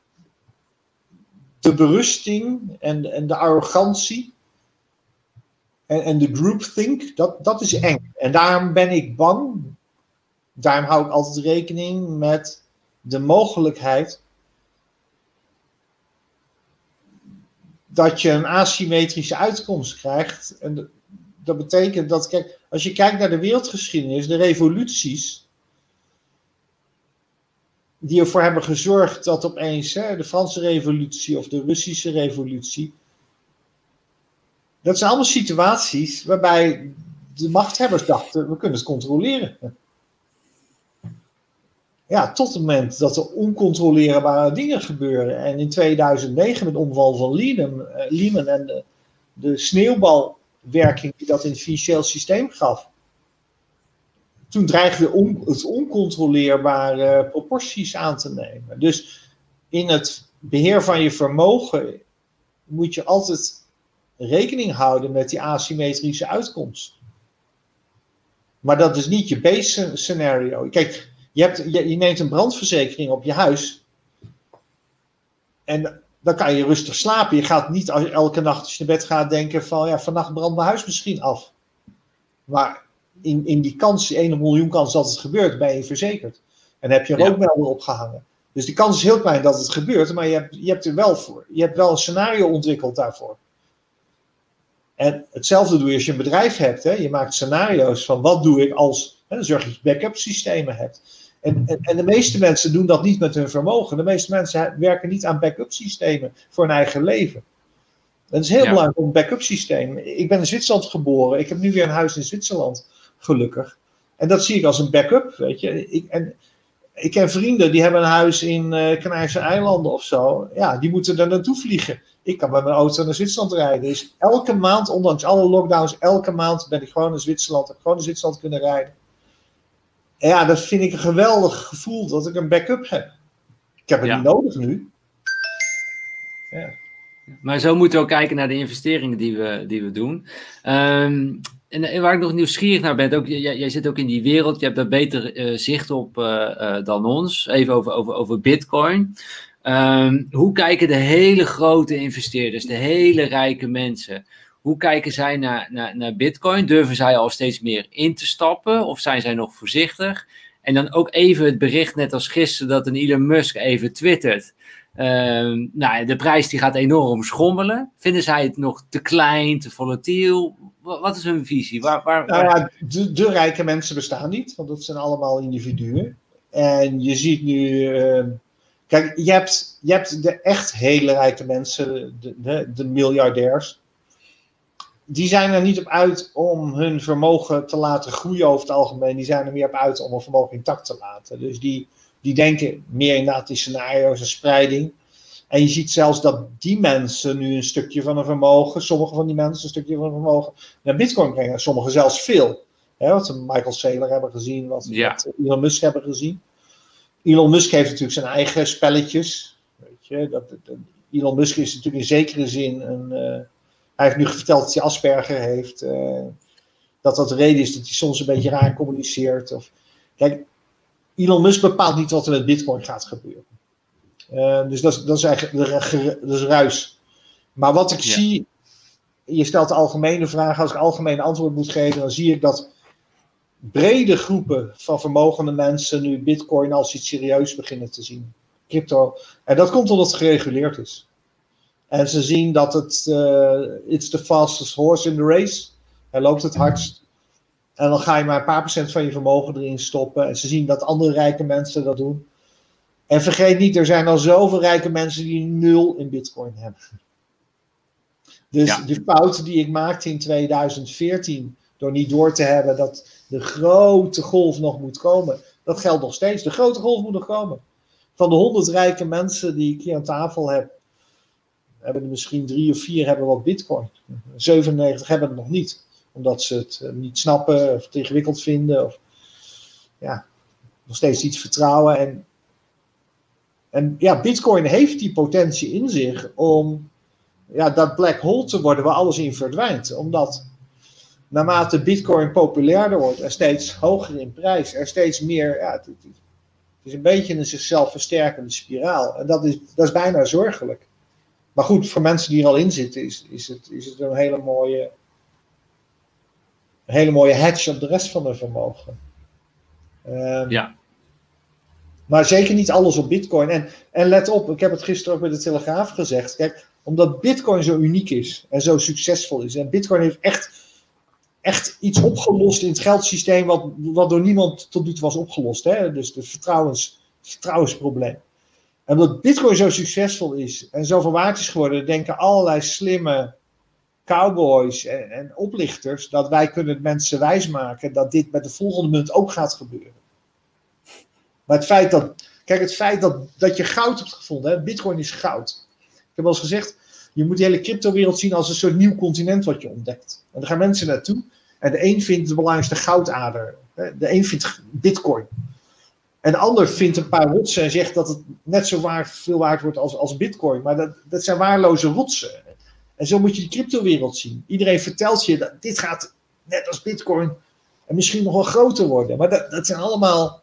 De berusting en, en de arrogantie en, en de groupthink, dat, dat is eng. En daarom ben ik bang, daarom hou ik altijd rekening met de mogelijkheid dat je een asymmetrische uitkomst krijgt. En dat betekent dat, kijk, als je kijkt naar de wereldgeschiedenis, de revoluties die ervoor hebben gezorgd dat opeens hè, de Franse revolutie of de Russische revolutie, dat zijn allemaal situaties waarbij de machthebbers dachten, we kunnen het controleren. Ja, tot het moment dat er oncontroleerbare dingen gebeuren. En in tweeduizend negen met de omval van Lehman, uh, Lehman en de, de sneeuwbalwerking die dat in het financieel systeem gaf. Toen dreigde on, het oncontroleerbare proporties aan te nemen. Dus in het beheer van je vermogen moet je altijd rekening houden met die asymmetrische uitkomst. Maar dat is niet je base scenario. Kijk, je, hebt, je, je neemt een brandverzekering op je huis. En dan kan je rustig slapen. Je gaat niet elke nacht als je naar bed gaat denken van, ja, vannacht brandt mijn huis misschien af. Maar in, in die kans, één op een miljoen kans dat het gebeurt, ben je verzekerd. En heb je een rookmelder ja. opgehangen. Dus die kans is heel klein dat het gebeurt, maar je hebt, je hebt er wel voor. Je hebt wel een scenario ontwikkeld daarvoor. En hetzelfde doe je als je een bedrijf hebt. Hè. Je maakt scenario's van wat doe ik als, hè, dan zorg je dat je backup systemen hebt. En, en, en de meeste mensen doen dat niet met hun vermogen. De meeste mensen werken niet aan backup systemen voor hun eigen leven. Dat is heel ja. belangrijk om een backup systeem. Ik ben in Zwitserland geboren. Ik heb nu weer een huis in Zwitserland, gelukkig. En dat zie ik als een backup, weet je. Ik, en ik ken vrienden die hebben een huis in uh, Canarische eilanden of zo. Ja, die moeten er naartoe vliegen. Ik kan met mijn auto naar Zwitserland rijden. Dus elke maand, ondanks alle lockdowns, elke maand ben ik gewoon in Zwitserland. Heb gewoon in Zwitserland kunnen rijden. En ja, dat vind ik een geweldig gevoel dat ik een backup heb. Ik heb het
Ja.
niet nodig nu. Ja.
Maar zo moeten we ook kijken naar de investeringen die we, die we doen. Um, en, en waar ik nog nieuwsgierig naar ben, ook, jij, jij zit ook in die wereld, je hebt daar beter uh, zicht op uh, uh, dan ons. Even over, over, over Bitcoin. Um, hoe kijken de hele grote investeerders, de hele rijke mensen, hoe kijken zij naar, naar, naar Bitcoin? Durven zij al steeds meer in te stappen of zijn zij nog voorzichtig? En dan ook even het bericht, net als gisteren, dat een Elon Musk even twittert. Uh, nou, de prijs die gaat enorm schommelen. Vinden zij het nog te klein, te volatiel? Wat is hun visie? Waar, waar,
Nou
waar...
ja, de, de rijke mensen bestaan niet, want dat zijn allemaal individuen. En je ziet nu... Uh, kijk, je hebt, je hebt de echt hele rijke mensen, de, de, de miljardairs. Die zijn er niet op uit om hun vermogen te laten groeien over het algemeen. Die zijn er meer op uit om hun vermogen intact te laten. Dus die, die denken meer inderdaad in scenario's en spreiding. En je ziet zelfs dat die mensen nu een stukje van hun vermogen, sommige van die mensen een stukje van hun vermogen naar Bitcoin brengen. Sommigen zelfs veel. Hè, wat we Michael Saylor hebben gezien, wat,
Ja.
wat Elon Musk hebben gezien. Elon Musk heeft natuurlijk zijn eigen spelletjes. Weet je, dat, dat, Elon Musk is natuurlijk in zekere zin een... Uh, hij heeft nu verteld dat hij Asperger heeft. Uh, dat dat de reden is dat hij soms een beetje raar communiceert. Of, kijk, Elon Musk bepaalt niet wat er met Bitcoin gaat gebeuren. Uh, dus dat is, dat is eigenlijk dat is ruis. Maar wat ik ja. zie, je stelt de algemene vraag, als ik algemeen antwoord moet geven, dan zie ik dat brede groepen van vermogende mensen nu Bitcoin als iets serieus beginnen te zien. Crypto. En dat komt omdat het gereguleerd is. En ze zien dat het, uh, it's the fastest horse in the race. Hij loopt het hardst. En dan ga je maar een paar procent van je vermogen erin stoppen. En ze zien dat andere rijke mensen dat doen. En vergeet niet, er zijn al zoveel rijke mensen die nul in Bitcoin hebben. Dus ja. de fout die ik maakte in tweeduizend veertien, door niet door te hebben dat de grote golf nog moet komen, dat geldt nog steeds. De grote golf moet nog komen. Van de honderd rijke mensen die ik hier aan tafel heb, hebben er misschien drie of vier hebben wat Bitcoin. zevenennegentig hebben het nog niet. Omdat ze het niet snappen of het ingewikkeld vinden. Of ja, nog steeds iets vertrouwen. En, en ja, Bitcoin heeft die potentie in zich om ja, dat black hole te worden waar alles in verdwijnt. Omdat naarmate Bitcoin populairder wordt en steeds hoger in prijs, er steeds meer, ja, het, het is een beetje een zichzelf versterkende spiraal. En dat is, dat is bijna zorgelijk. Maar goed, voor mensen die er al in zitten, is, is, het, is het een hele mooie, een hele mooie hedge op de rest van hun vermogen. Um,
ja.
Maar zeker niet alles op Bitcoin. En, en let op, ik heb het gisteren ook bij de Telegraaf gezegd. Kijk, omdat Bitcoin zo uniek is en zo succesvol is. En Bitcoin heeft echt, echt iets opgelost in het geldsysteem wat, wat door niemand tot nu toe was opgelost. Hè? Dus het vertrouwens, vertrouwensprobleem. En omdat Bitcoin zo succesvol is en zoveel waard is geworden, denken allerlei slimme cowboys en, en oplichters dat wij kunnen mensen wijsmaken dat dit met de volgende munt ook gaat gebeuren. Maar het feit dat, kijk, het feit dat, dat je goud hebt gevonden, hè, Bitcoin is goud. Ik heb wel eens gezegd, je moet de hele cryptowereld zien als een soort nieuw continent wat je ontdekt. En daar gaan mensen naartoe. En de een vindt de belangrijkste goudader. Hè, de een vindt Bitcoin. En de ander vindt een paar rotsen en zegt dat het net zo waard, veel waard wordt als, als Bitcoin. Maar dat, dat zijn waardeloze rotsen. En zo moet je die cryptowereld zien. Iedereen vertelt je dat dit gaat net als Bitcoin en misschien nog wel groter worden. Maar dat, dat zijn allemaal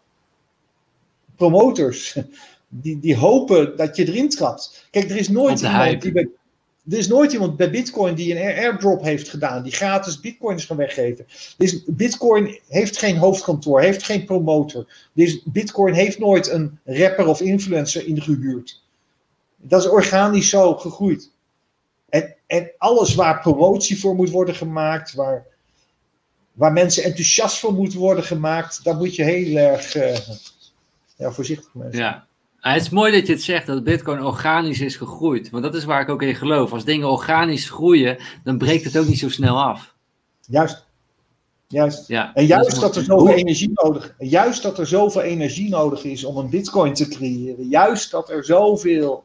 promotors die, die hopen dat je erin trapt. Kijk, er is nooit iemand die bij, er is nooit iemand bij Bitcoin die een airdrop heeft gedaan, die gratis Bitcoins gaan weggeven. Dus Bitcoin heeft geen hoofdkantoor, heeft geen promotor. Dus Bitcoin heeft nooit een rapper of influencer ingehuurd. Dat is organisch zo gegroeid. En, en alles waar promotie voor moet worden gemaakt, waar, waar mensen enthousiast voor moeten worden gemaakt, daar moet je heel erg uh, ja, voorzichtig mee zijn.
Ja. Ah, het is mooi dat je het zegt, dat Bitcoin organisch is gegroeid. Want dat is waar ik ook in geloof. Als dingen organisch groeien, dan breekt het ook niet zo snel af.
Juist. Juist.
Ja,
en juist dat, dat er zoveel
Hoe?
energie nodig is. Juist dat er zoveel energie nodig is om een Bitcoin te creëren. Juist dat er zoveel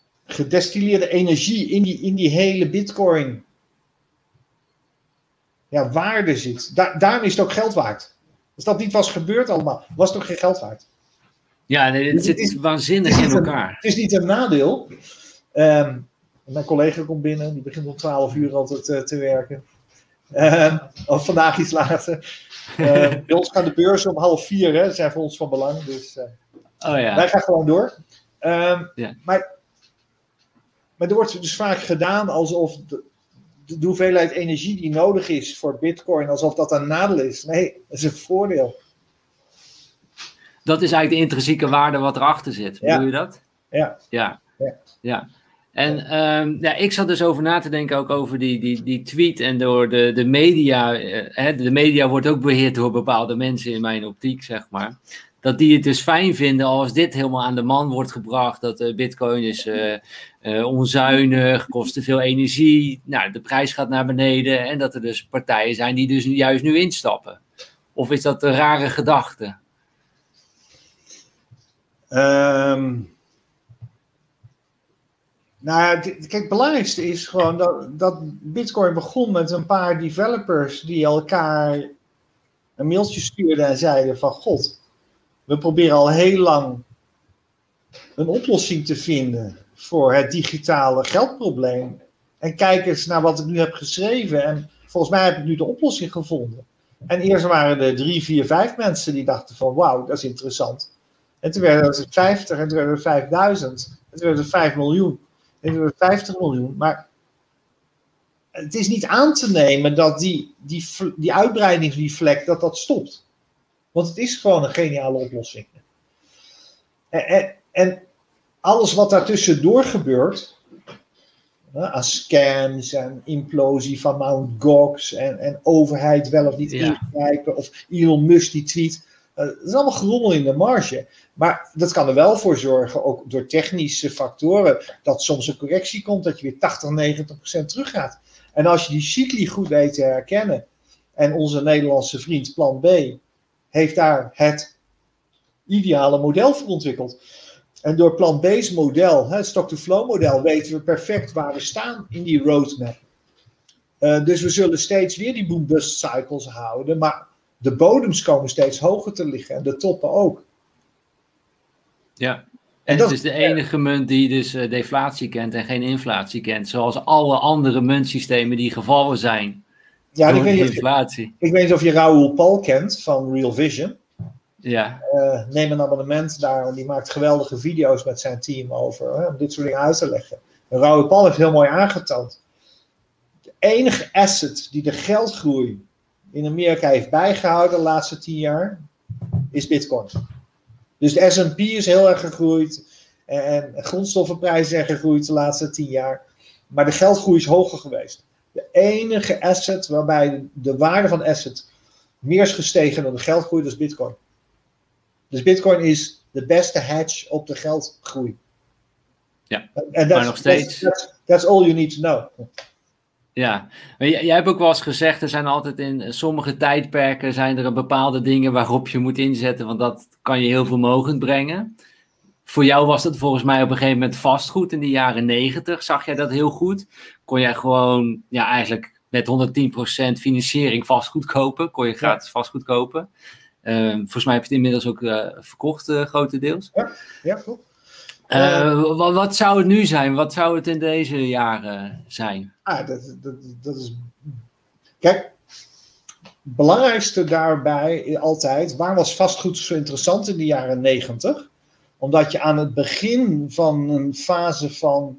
gedestilleerde energie in die, in die hele Bitcoin ja, waarde zit. Da daarom is het ook geld waard. Als dat niet was gebeurd allemaal, was het ook geen geld waard.
Ja, nee, het zit
is,
waanzinnig in elkaar.
Een, het is niet een nadeel. Um, mijn collega komt binnen, die begint om twaalf uur altijd uh, te werken. Uh, of vandaag iets later. Uh, bij ons gaan de beurzen om half vier, hè. Dat zijn voor ons van belang. Dus uh,
oh, ja.
wij gaan gewoon door. Um,
ja.
maar, maar er wordt dus vaak gedaan alsof de, de, de hoeveelheid energie die nodig is voor Bitcoin, alsof dat een nadeel is. Nee, dat is een voordeel.
Dat is eigenlijk de intrinsieke waarde wat erachter zit.
Ja.
Bedoel je dat?
Ja.
Ja.
ja.
ja. En um, ja, ik zat dus over na te denken ook over die, die, die tweet en door de, de media. Uh, hè, de media wordt ook beheerd door bepaalde mensen in mijn optiek, zeg maar. Dat die het dus fijn vinden als dit helemaal aan de man wordt gebracht. Dat uh, Bitcoin is uh, uh, onzuinig, kost te veel energie. Nou, de prijs gaat naar beneden. En dat er dus partijen zijn die dus juist nu instappen. Of is dat een rare gedachte?
Um, nou, kijk, het belangrijkste is gewoon dat, dat Bitcoin begon met een paar developers die elkaar een mailtje stuurden en zeiden van god, we proberen al heel lang een oplossing te vinden voor het digitale geldprobleem. En kijk eens naar wat ik nu heb geschreven en volgens mij heb ik nu de oplossing gevonden. En eerst waren er drie, vier, vijf mensen die dachten van wauw, dat is interessant. En toen werden het vijftig en toen werden het vijfduizend. En toen werden het vijf miljoen. En toen werden het vijftig miljoen. Maar het is niet aan te nemen dat die, die, die uitbreiding van die vlek, dat dat stopt. Want het is gewoon een geniale oplossing. En, en, en alles wat daartussendoor gebeurt, aan scams en implosie van Mount Gox en, en overheid wel of niet ja. ingrijpen, of Elon Musk die tweet. Uh, dat is allemaal gerommel in de marge. Maar dat kan er wel voor zorgen, ook door technische factoren, dat soms een correctie komt, dat je weer tachtig, negentig procent teruggaat. En als je die cycli goed weet te herkennen, en onze Nederlandse vriend Plan B heeft daar het ideale model voor ontwikkeld. En door Plan B's model, het stock-to-flow model, weten we perfect waar we staan in die roadmap. Uh, dus we zullen steeds weer die boom-bust cycles houden, maar de bodems komen steeds hoger te liggen en de toppen ook.
Ja, en, en het is de enige munt die dus uh, deflatie kent en geen inflatie kent. Zoals alle andere muntsystemen die gevallen zijn
ja,
door
ik weet
de
niet
inflatie.
Je, ik weet niet of je Raoul Pal kent van Real Vision.
Ja.
Uh, neem een abonnement daar, want die maakt geweldige video's met zijn team over, hè, om dit soort dingen uit te leggen. En Raoul Pal heeft heel mooi aangetoond. De enige asset die de geldgroei in Amerika heeft bijgehouden de laatste tien jaar, is Bitcoin. Dus de S en P is heel erg gegroeid en, en grondstoffenprijzen zijn gegroeid de laatste tien jaar. Maar de geldgroei is hoger geweest. De enige asset waarbij de, de waarde van de asset meer is gestegen dan de geldgroei, dat is Bitcoin. Dus Bitcoin is de beste hedge op de geldgroei.
Ja,
en
maar nog steeds.
That's, that's, that's all you need to know.
Ja, jij, jij hebt ook wel eens gezegd, er zijn altijd in sommige tijdperken zijn er bepaalde dingen waarop je moet inzetten, want dat kan je heel vermogend brengen. Voor jou was dat volgens mij op een gegeven moment vastgoed in de jaren negentig, zag jij dat heel goed? Kon jij gewoon, ja eigenlijk met honderdtien procent financiering vastgoed kopen, kon je gratis ja. vastgoed kopen. Uh, volgens mij heb je het inmiddels ook uh, verkocht, uh, grotendeels.
Ja, ja goed.
Uh, wat, wat zou het nu zijn? Wat zou het in deze jaren zijn?
Ah, dat, dat, dat is... Kijk, het belangrijkste daarbij altijd, waar was vastgoed zo interessant in de jaren negentig? Omdat je aan het begin van een fase van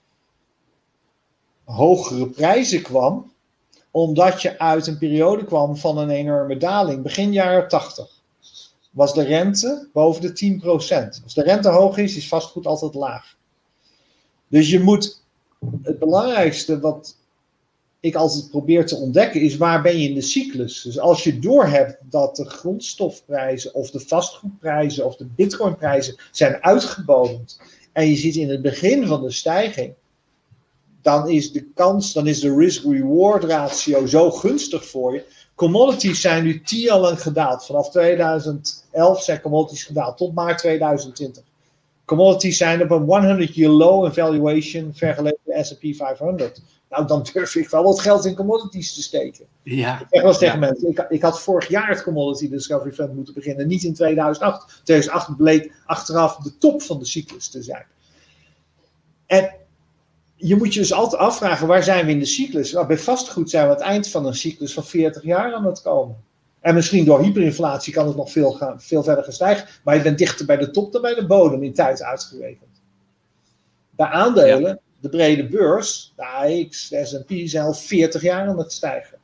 hogere prijzen kwam, omdat je uit een periode kwam van een enorme daling. Begin jaren tachtig was de rente boven de tien procent. Als de rente hoog is, is vastgoed altijd laag. Dus je moet, het belangrijkste wat ik altijd probeer te ontdekken, is waar ben je in de cyclus. Dus als je doorhebt dat de grondstofprijzen of de vastgoedprijzen of de bitcoinprijzen zijn uitgebodemd en je zit in het begin van de stijging, dan is de kans, dan is de risk-reward ratio zo gunstig voor je. Commodities zijn nu tien jaar lang gedaald. Vanaf tweeduizend elf zijn commodities gedaald tot maart tweeduizend twintig. Commodities zijn op een honderd year low in valuation vergeleken met S en P vijfhonderd. Nou, dan durf ik wel wat geld in commodities te steken.
Ja.
Ik zeg wel eens tegen
Ja.
mensen, ik, ik had vorig jaar het Commodity Discovery Fund moeten beginnen, niet in tweeduizend acht. tweeduizend acht bleek achteraf de top van de cyclus te zijn. En je moet je dus altijd afvragen, waar zijn we in de cyclus? Nou, bij vastgoed zijn we aan het eind van een cyclus van veertig jaar aan het komen. En misschien door hyperinflatie kan het nog veel, gaan, veel verder gaan stijgen. Maar je bent dichter bij de top dan bij de bodem in tijd uitgerekend. Bij aandelen, ja. de brede beurs, de A E X, de S en P zijn al veertig jaar aan het stijgen.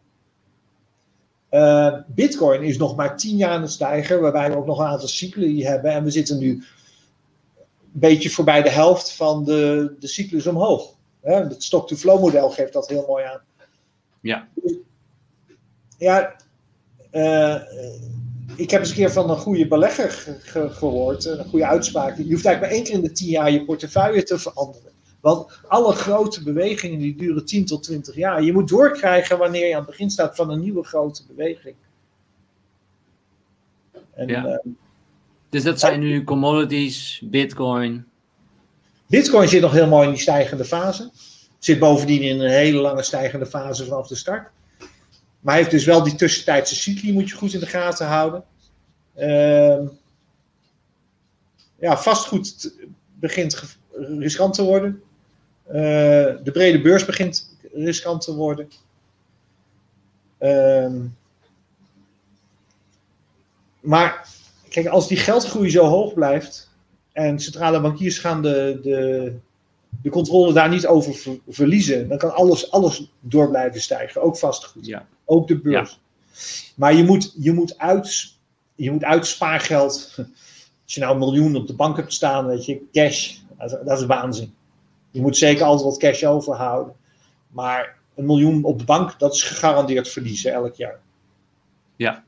Uh, Bitcoin is nog maar tien jaar aan het stijgen, waarbij we ook nog een aantal cycli hebben. En we zitten nu een beetje voorbij de helft van de, de cyclus omhoog. Hè? Het stock-to-flow model geeft dat heel mooi aan.
Ja.
Ja, uh, ik heb eens een keer van een goede belegger ge- ge- gehoord, een goede uitspraak. Je hoeft eigenlijk maar één keer in de tien jaar je portefeuille te veranderen. Want alle grote bewegingen die duren tien tot twintig jaar. Je moet doorkrijgen wanneer je aan het begin staat van een nieuwe grote beweging. En,
ja.
uh,
dus dat zijn nu commodities, Bitcoin.
Bitcoin zit nog heel mooi in die stijgende fase. Zit bovendien in een hele lange stijgende fase vanaf de start. Maar hij heeft dus wel die tussentijdse cycli, moet je goed in de gaten houden. Uh, ja, vastgoed t- begint ge- riskant te worden. Uh, de brede beurs begint riskant te worden. Uh, maar kijk, als die geldgroei zo hoog blijft en centrale bankiers gaan de, de, de controle daar niet over ver, verliezen, dan kan alles, alles door blijven stijgen, ook vastgoed,
ja.
ook de beurs. Ja. Maar je moet, je, moet uit, je moet uit spaargeld, als je nou een miljoen op de bank hebt staan, weet je, cash, dat is, dat is waanzin. Je moet zeker altijd wat cash overhouden. Maar een miljoen op de bank, dat is gegarandeerd verliezen elk jaar.
Ja.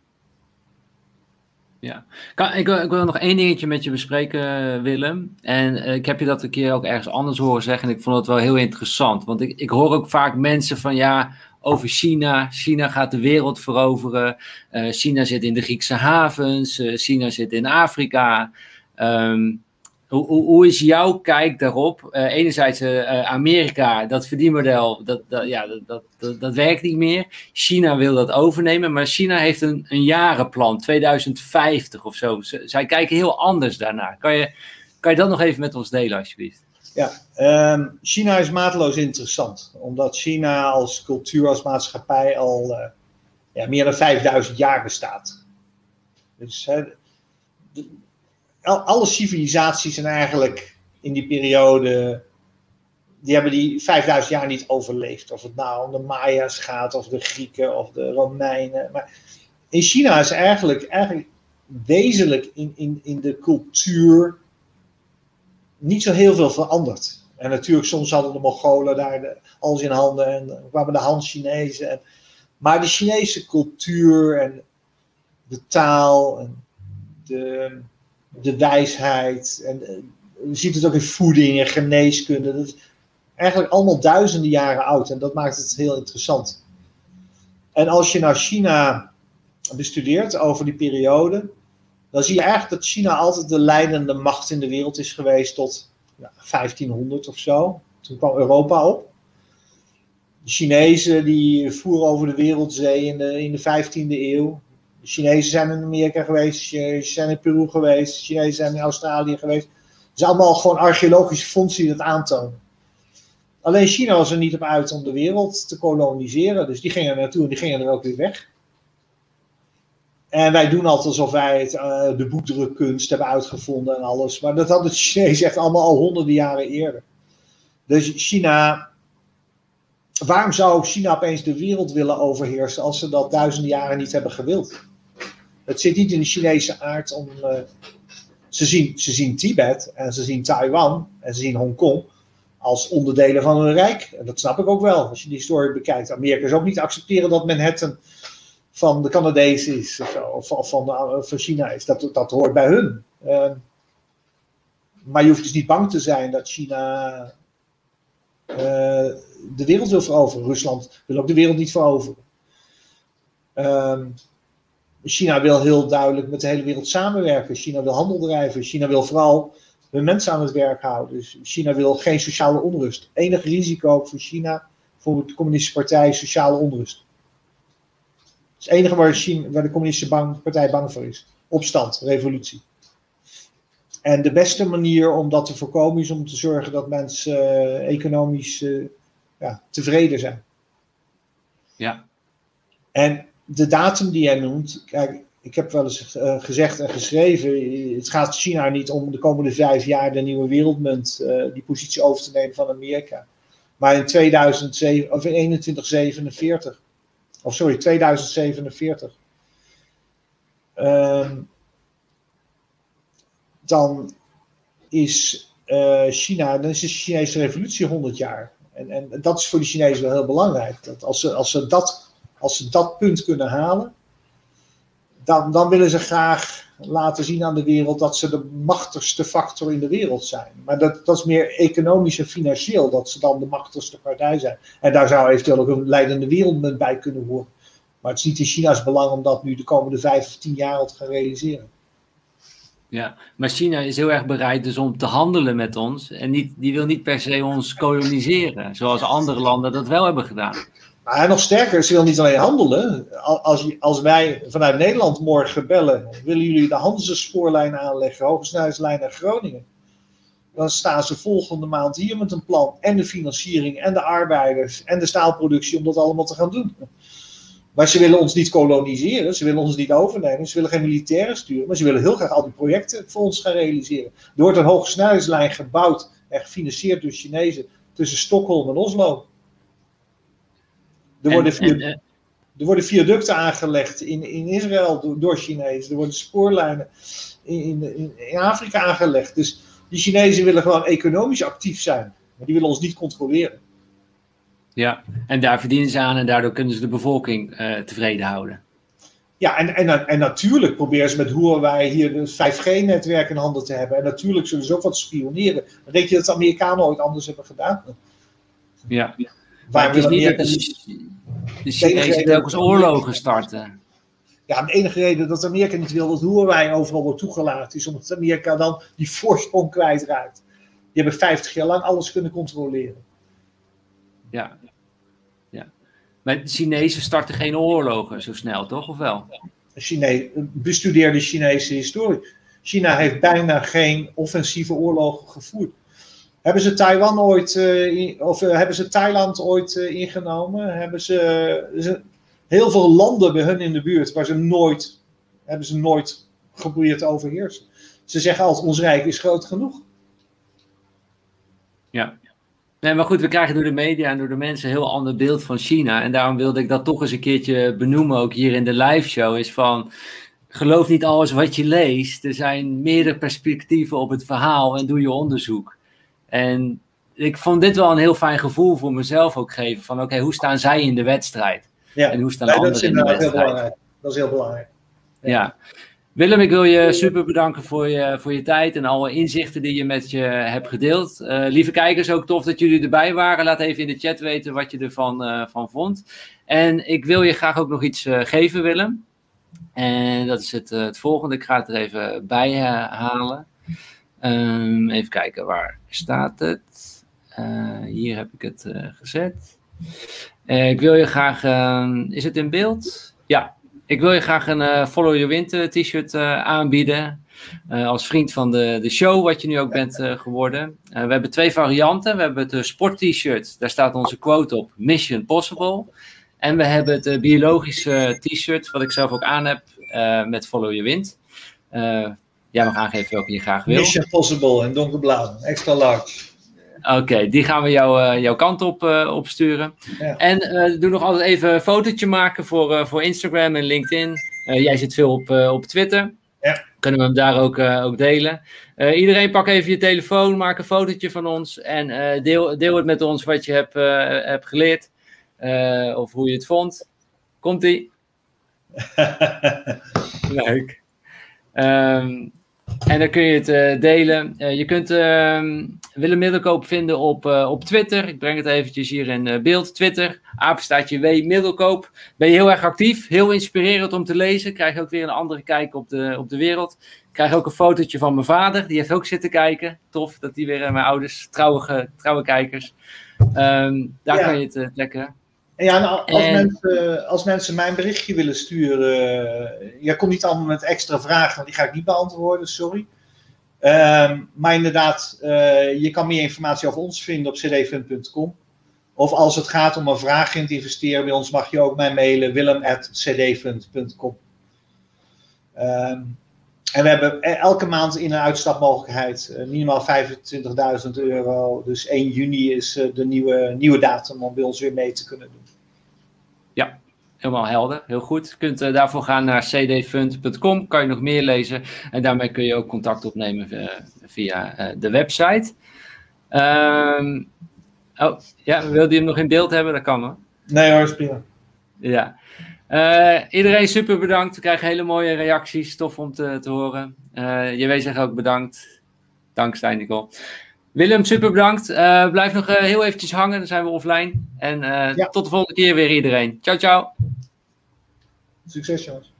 Ja. Kan, ik, ik wil nog één dingetje met je bespreken, Willem. En uh, ik heb je dat een keer ook ergens anders horen zeggen. En ik vond het wel heel interessant. Want ik, ik hoor ook vaak mensen van ja, over China. China gaat de wereld veroveren. Uh, China zit in de Griekse havens. Uh, China zit in Afrika. Um, Hoe, hoe, hoe is jouw kijk daarop? Uh, enerzijds uh, Amerika, dat verdienmodel, dat, dat, ja, dat, dat, dat, dat werkt niet meer. China wil dat overnemen, maar China heeft een, een jarenplan, tweeduizend vijftig of zo. Z- zij kijken heel anders daarnaar. Kan je, kan je dat nog even met ons delen, alsjeblieft?
Ja, um, China is mateloos interessant. Omdat China als cultuur, als maatschappij al uh, ja, meer dan vijfduizend jaar bestaat. Dus uh, de, alle civilisaties zijn eigenlijk in die periode, die hebben die vijfduizend jaar niet overleefd. Of het nou om de Maya's gaat, of de Grieken, of de Romeinen. Maar in China is eigenlijk, eigenlijk wezenlijk in, in, in de cultuur niet zo heel veel veranderd. En natuurlijk, soms hadden de Mongolen daar de, alles in handen en kwamen de Han-Chinezen. En, maar de Chinese cultuur en de taal en de... de wijsheid, en je ziet het ook in voeding en geneeskunde, dat is eigenlijk allemaal duizenden jaren oud en dat maakt het heel interessant. En als je nou China bestudeert over die periode, dan zie je eigenlijk dat China altijd de leidende macht in de wereld is geweest tot ja, vijftienhonderd of zo. Toen kwam Europa op. De Chinezen die voeren over de wereldzee in de, in de vijftiende eeuw. De Chinezen zijn in Amerika geweest, ze zijn in Peru geweest, de Chinezen zijn in Australië geweest. Het is allemaal gewoon archeologische fondsen die dat aantonen. Alleen China was er niet op uit om de wereld te koloniseren, dus die gingen er naartoe en die gingen er ook weer weg. En wij doen altijd alsof wij het, uh, de boekdrukkunst hebben uitgevonden en alles, maar dat hadden de Chinezen echt allemaal al honderden jaren eerder. Dus China... Waarom zou China opeens de wereld willen overheersen als ze dat duizenden jaren niet hebben gewild? Het zit niet in de Chinese aard om... Uh, ze, zien, ze zien Tibet en ze zien Taiwan en ze zien Hongkong als onderdelen van hun rijk. En dat snap ik ook wel, als je die historie bekijkt. Amerika is ook niet te accepteren dat Manhattan van de Canadezen is of, of, of van, uh, van China is. Dat, dat hoort bij hun. Uh, maar je hoeft dus niet bang te zijn dat China... Uh, de wereld wil veroveren. Rusland wil ook de wereld niet veroveren. Um, China wil heel duidelijk met de hele wereld samenwerken. China wil handel drijven. China wil vooral hun mensen aan het werk houden. Dus China wil geen sociale onrust. Het enige risico voor China, voor de communistische partij, is sociale onrust. Dat is het enige waar, China, waar de communistische bang, partij bang voor is. Opstand, revolutie. En de beste manier om dat te voorkomen is om te zorgen dat mensen uh, economisch uh, ja, tevreden zijn.
Ja.
En de datum die jij noemt, kijk, ik heb wel eens uh, gezegd en geschreven, het gaat China niet om de komende vijf jaar de nieuwe wereldmunt, uh, die positie over te nemen van Amerika. Maar in tweeduizend zeven, of in eenentwintig zevenenveertig, of sorry, tweeduizend zevenenveertig, um, dan is uh, China, dan is de Chinese revolutie honderd jaar. En, en dat is voor de Chinezen wel heel belangrijk. Dat als ze, als ze, dat, als ze dat punt kunnen halen, dan, dan willen ze graag laten zien aan de wereld dat ze de machtigste factor in de wereld zijn. Maar dat, dat is meer economisch en financieel, dat ze dan de machtigste partij zijn. En daar zou eventueel ook een leidende wereldmunt bij kunnen horen. Maar het is niet in China's belang om dat nu de komende vijf of tien jaar al te gaan realiseren.
Ja, maar China is heel erg bereid dus om te handelen met ons. En niet, die wil niet per se ons koloniseren, zoals andere landen dat wel hebben gedaan.
Maar nog sterker, ze wil niet alleen handelen. Als, als wij vanuit Nederland morgen bellen, willen jullie de Hanze-spoorlijn aanleggen, hogesnelheidslijn naar Groningen. Dan staan ze volgende maand hier met een plan en de financiering en de arbeiders en de staalproductie om dat allemaal te gaan doen. Maar ze willen ons niet koloniseren, ze willen ons niet overnemen, ze willen geen militairen sturen, maar ze willen heel graag al die projecten voor ons gaan realiseren. Er wordt een hogesnelheidslijn gebouwd en gefinancierd door Chinezen tussen Stockholm en Oslo. Er worden, en, en, en, er worden viaducten aangelegd in, in Israël door, door Chinezen, er worden spoorlijnen in, in, in Afrika aangelegd. Dus die Chinezen willen gewoon economisch actief zijn, maar die willen ons niet controleren.
Ja, en daar verdienen ze aan en daardoor kunnen ze de bevolking uh, tevreden houden.
Ja, en, en, en natuurlijk proberen ze met Huawei hier een vijf G netwerk in handen te hebben. En natuurlijk zullen ze ook wat spioneren. Maar denk je dat de Amerikanen ooit anders hebben gedaan?
Ja, maar het is niet dat de, de Chinezen telkens oorlogen starten.
Ja, de enige reden dat Amerika niet wil dat Huawei overal wordt toegelaten is omdat Amerika dan die voorsprong kwijtraakt. Die hebben vijftig jaar lang alles kunnen controleren.
Ja, ja. Maar de Chinezen starten geen oorlogen zo snel, toch? Of wel?
Chine- bestudeerde Chinese historie. China heeft bijna geen offensieve oorlogen gevoerd. Hebben ze Taiwan ooit, uh, of uh, hebben ze Thailand ooit uh, ingenomen? Hebben ze, ze heel veel landen bij hun in de buurt waar ze nooit, hebben ze nooit geprobeerd te overheersen. Ze zeggen altijd, ons rijk is groot genoeg.
Ja. Nee, maar goed, we krijgen door de media en door de mensen een heel ander beeld van China. En daarom wilde ik dat toch eens een keertje benoemen, ook hier in de live show. Is van, geloof niet alles wat je leest. Er zijn meerdere perspectieven op het verhaal en doe je onderzoek. En ik vond dit wel een heel fijn gevoel voor mezelf ook geven. Van oké, okay, hoe staan zij in de wedstrijd?
Ja,
en hoe staan
nee,
anderen in de wedstrijd?
Heel belangrijk. Dat is heel belangrijk.
Ja. ja. Willem, ik wil je super bedanken voor je, voor je tijd en alle inzichten die je met je hebt gedeeld. Uh, lieve kijkers, ook tof dat jullie erbij waren. Laat even in de chat weten wat je ervan uh, van vond. En ik wil je graag ook nog iets uh, geven, Willem. En dat is het, uh, het volgende. Ik ga het er even bij uh, halen. Um, even kijken, waar staat het? Uh, hier heb ik het uh, gezet. Uh, ik wil je graag... Uh, is het in beeld? Ja. Ik wil je graag een uh, Follow Your Wind uh, t-shirt uh, aanbieden. Uh, als vriend van de, de show, wat je nu ook bent uh, geworden. Uh, we hebben twee varianten. We hebben het uh, sport t-shirt. Daar staat onze quote op. Mission Possible. En we hebben het uh, biologische t-shirt. Wat ik zelf ook aan heb. Uh, met Follow Your Wind. Uh, jij mag aangeven welke je graag wil.
Mission Possible in donkerblauw. Extra large.
Oké, okay, die gaan we jou, uh, jouw kant op uh, opsturen. Ja. En uh, doe nog altijd even een fotootje maken voor, uh, voor Instagram en LinkedIn. Uh, jij zit veel op, uh, op Twitter.
Ja.
Kunnen we hem daar ook, uh, ook delen. Uh, iedereen pak even je telefoon, maak een fotootje van ons. En uh, deel, deel het met ons wat je hebt, uh, hebt geleerd. Uh, of hoe je het vond. Komt-ie. Leuk. Um, En dan kun je het uh, delen. Uh, je kunt uh, Willem Middelkoop vinden op, uh, op Twitter. Ik breng het eventjes hier in uh, beeld. Twitter, apenstaartje W Middelkoop. Ben je heel erg actief. Heel inspirerend om te lezen. Krijg je ook weer een andere kijk op de, op de wereld. Ik krijg ook een fotootje van mijn vader. Die heeft ook zitten kijken. Tof dat die weer uh, mijn ouders, trouwe, trouwe kijkers. Um, daar ja. kan je het uh, trekken.
Ja, nou, als, en... mensen, als mensen mijn berichtje willen sturen, ja, kom niet allemaal met extra vragen, want die ga ik niet beantwoorden, sorry. Um, maar inderdaad, uh, je kan meer informatie over ons vinden op c d fund punt com. Of als het gaat om een vraag in te investeren bij ons, mag je ook mij mailen, willem at c d fund punt com. Um, en we hebben elke maand in een uitstapmogelijkheid uh, minimaal vijfentwintigduizend euro. Dus één juni is uh, de nieuwe, nieuwe datum om bij ons weer mee te kunnen doen.
Ja, helemaal helder. Heel goed. Je kunt uh, daarvoor gaan naar c d fund punt com. Kan je nog meer lezen. En daarmee kun je ook contact opnemen uh, via uh, de website. Um, oh, ja, wilde je hem nog in beeld hebben? Dat kan hoor.
Nee hoor, is prima.
Ja. Uh, iedereen super bedankt. We krijgen hele mooie reacties. Tof om te, te horen. Uh, je weet zich ook bedankt. Dank Stijn Nicole. Willem, super bedankt. Uh, blijf nog uh, heel eventjes hangen. Dan zijn we offline. En uh, ja. tot de volgende keer weer iedereen. Ciao, ciao.
Succes jongens.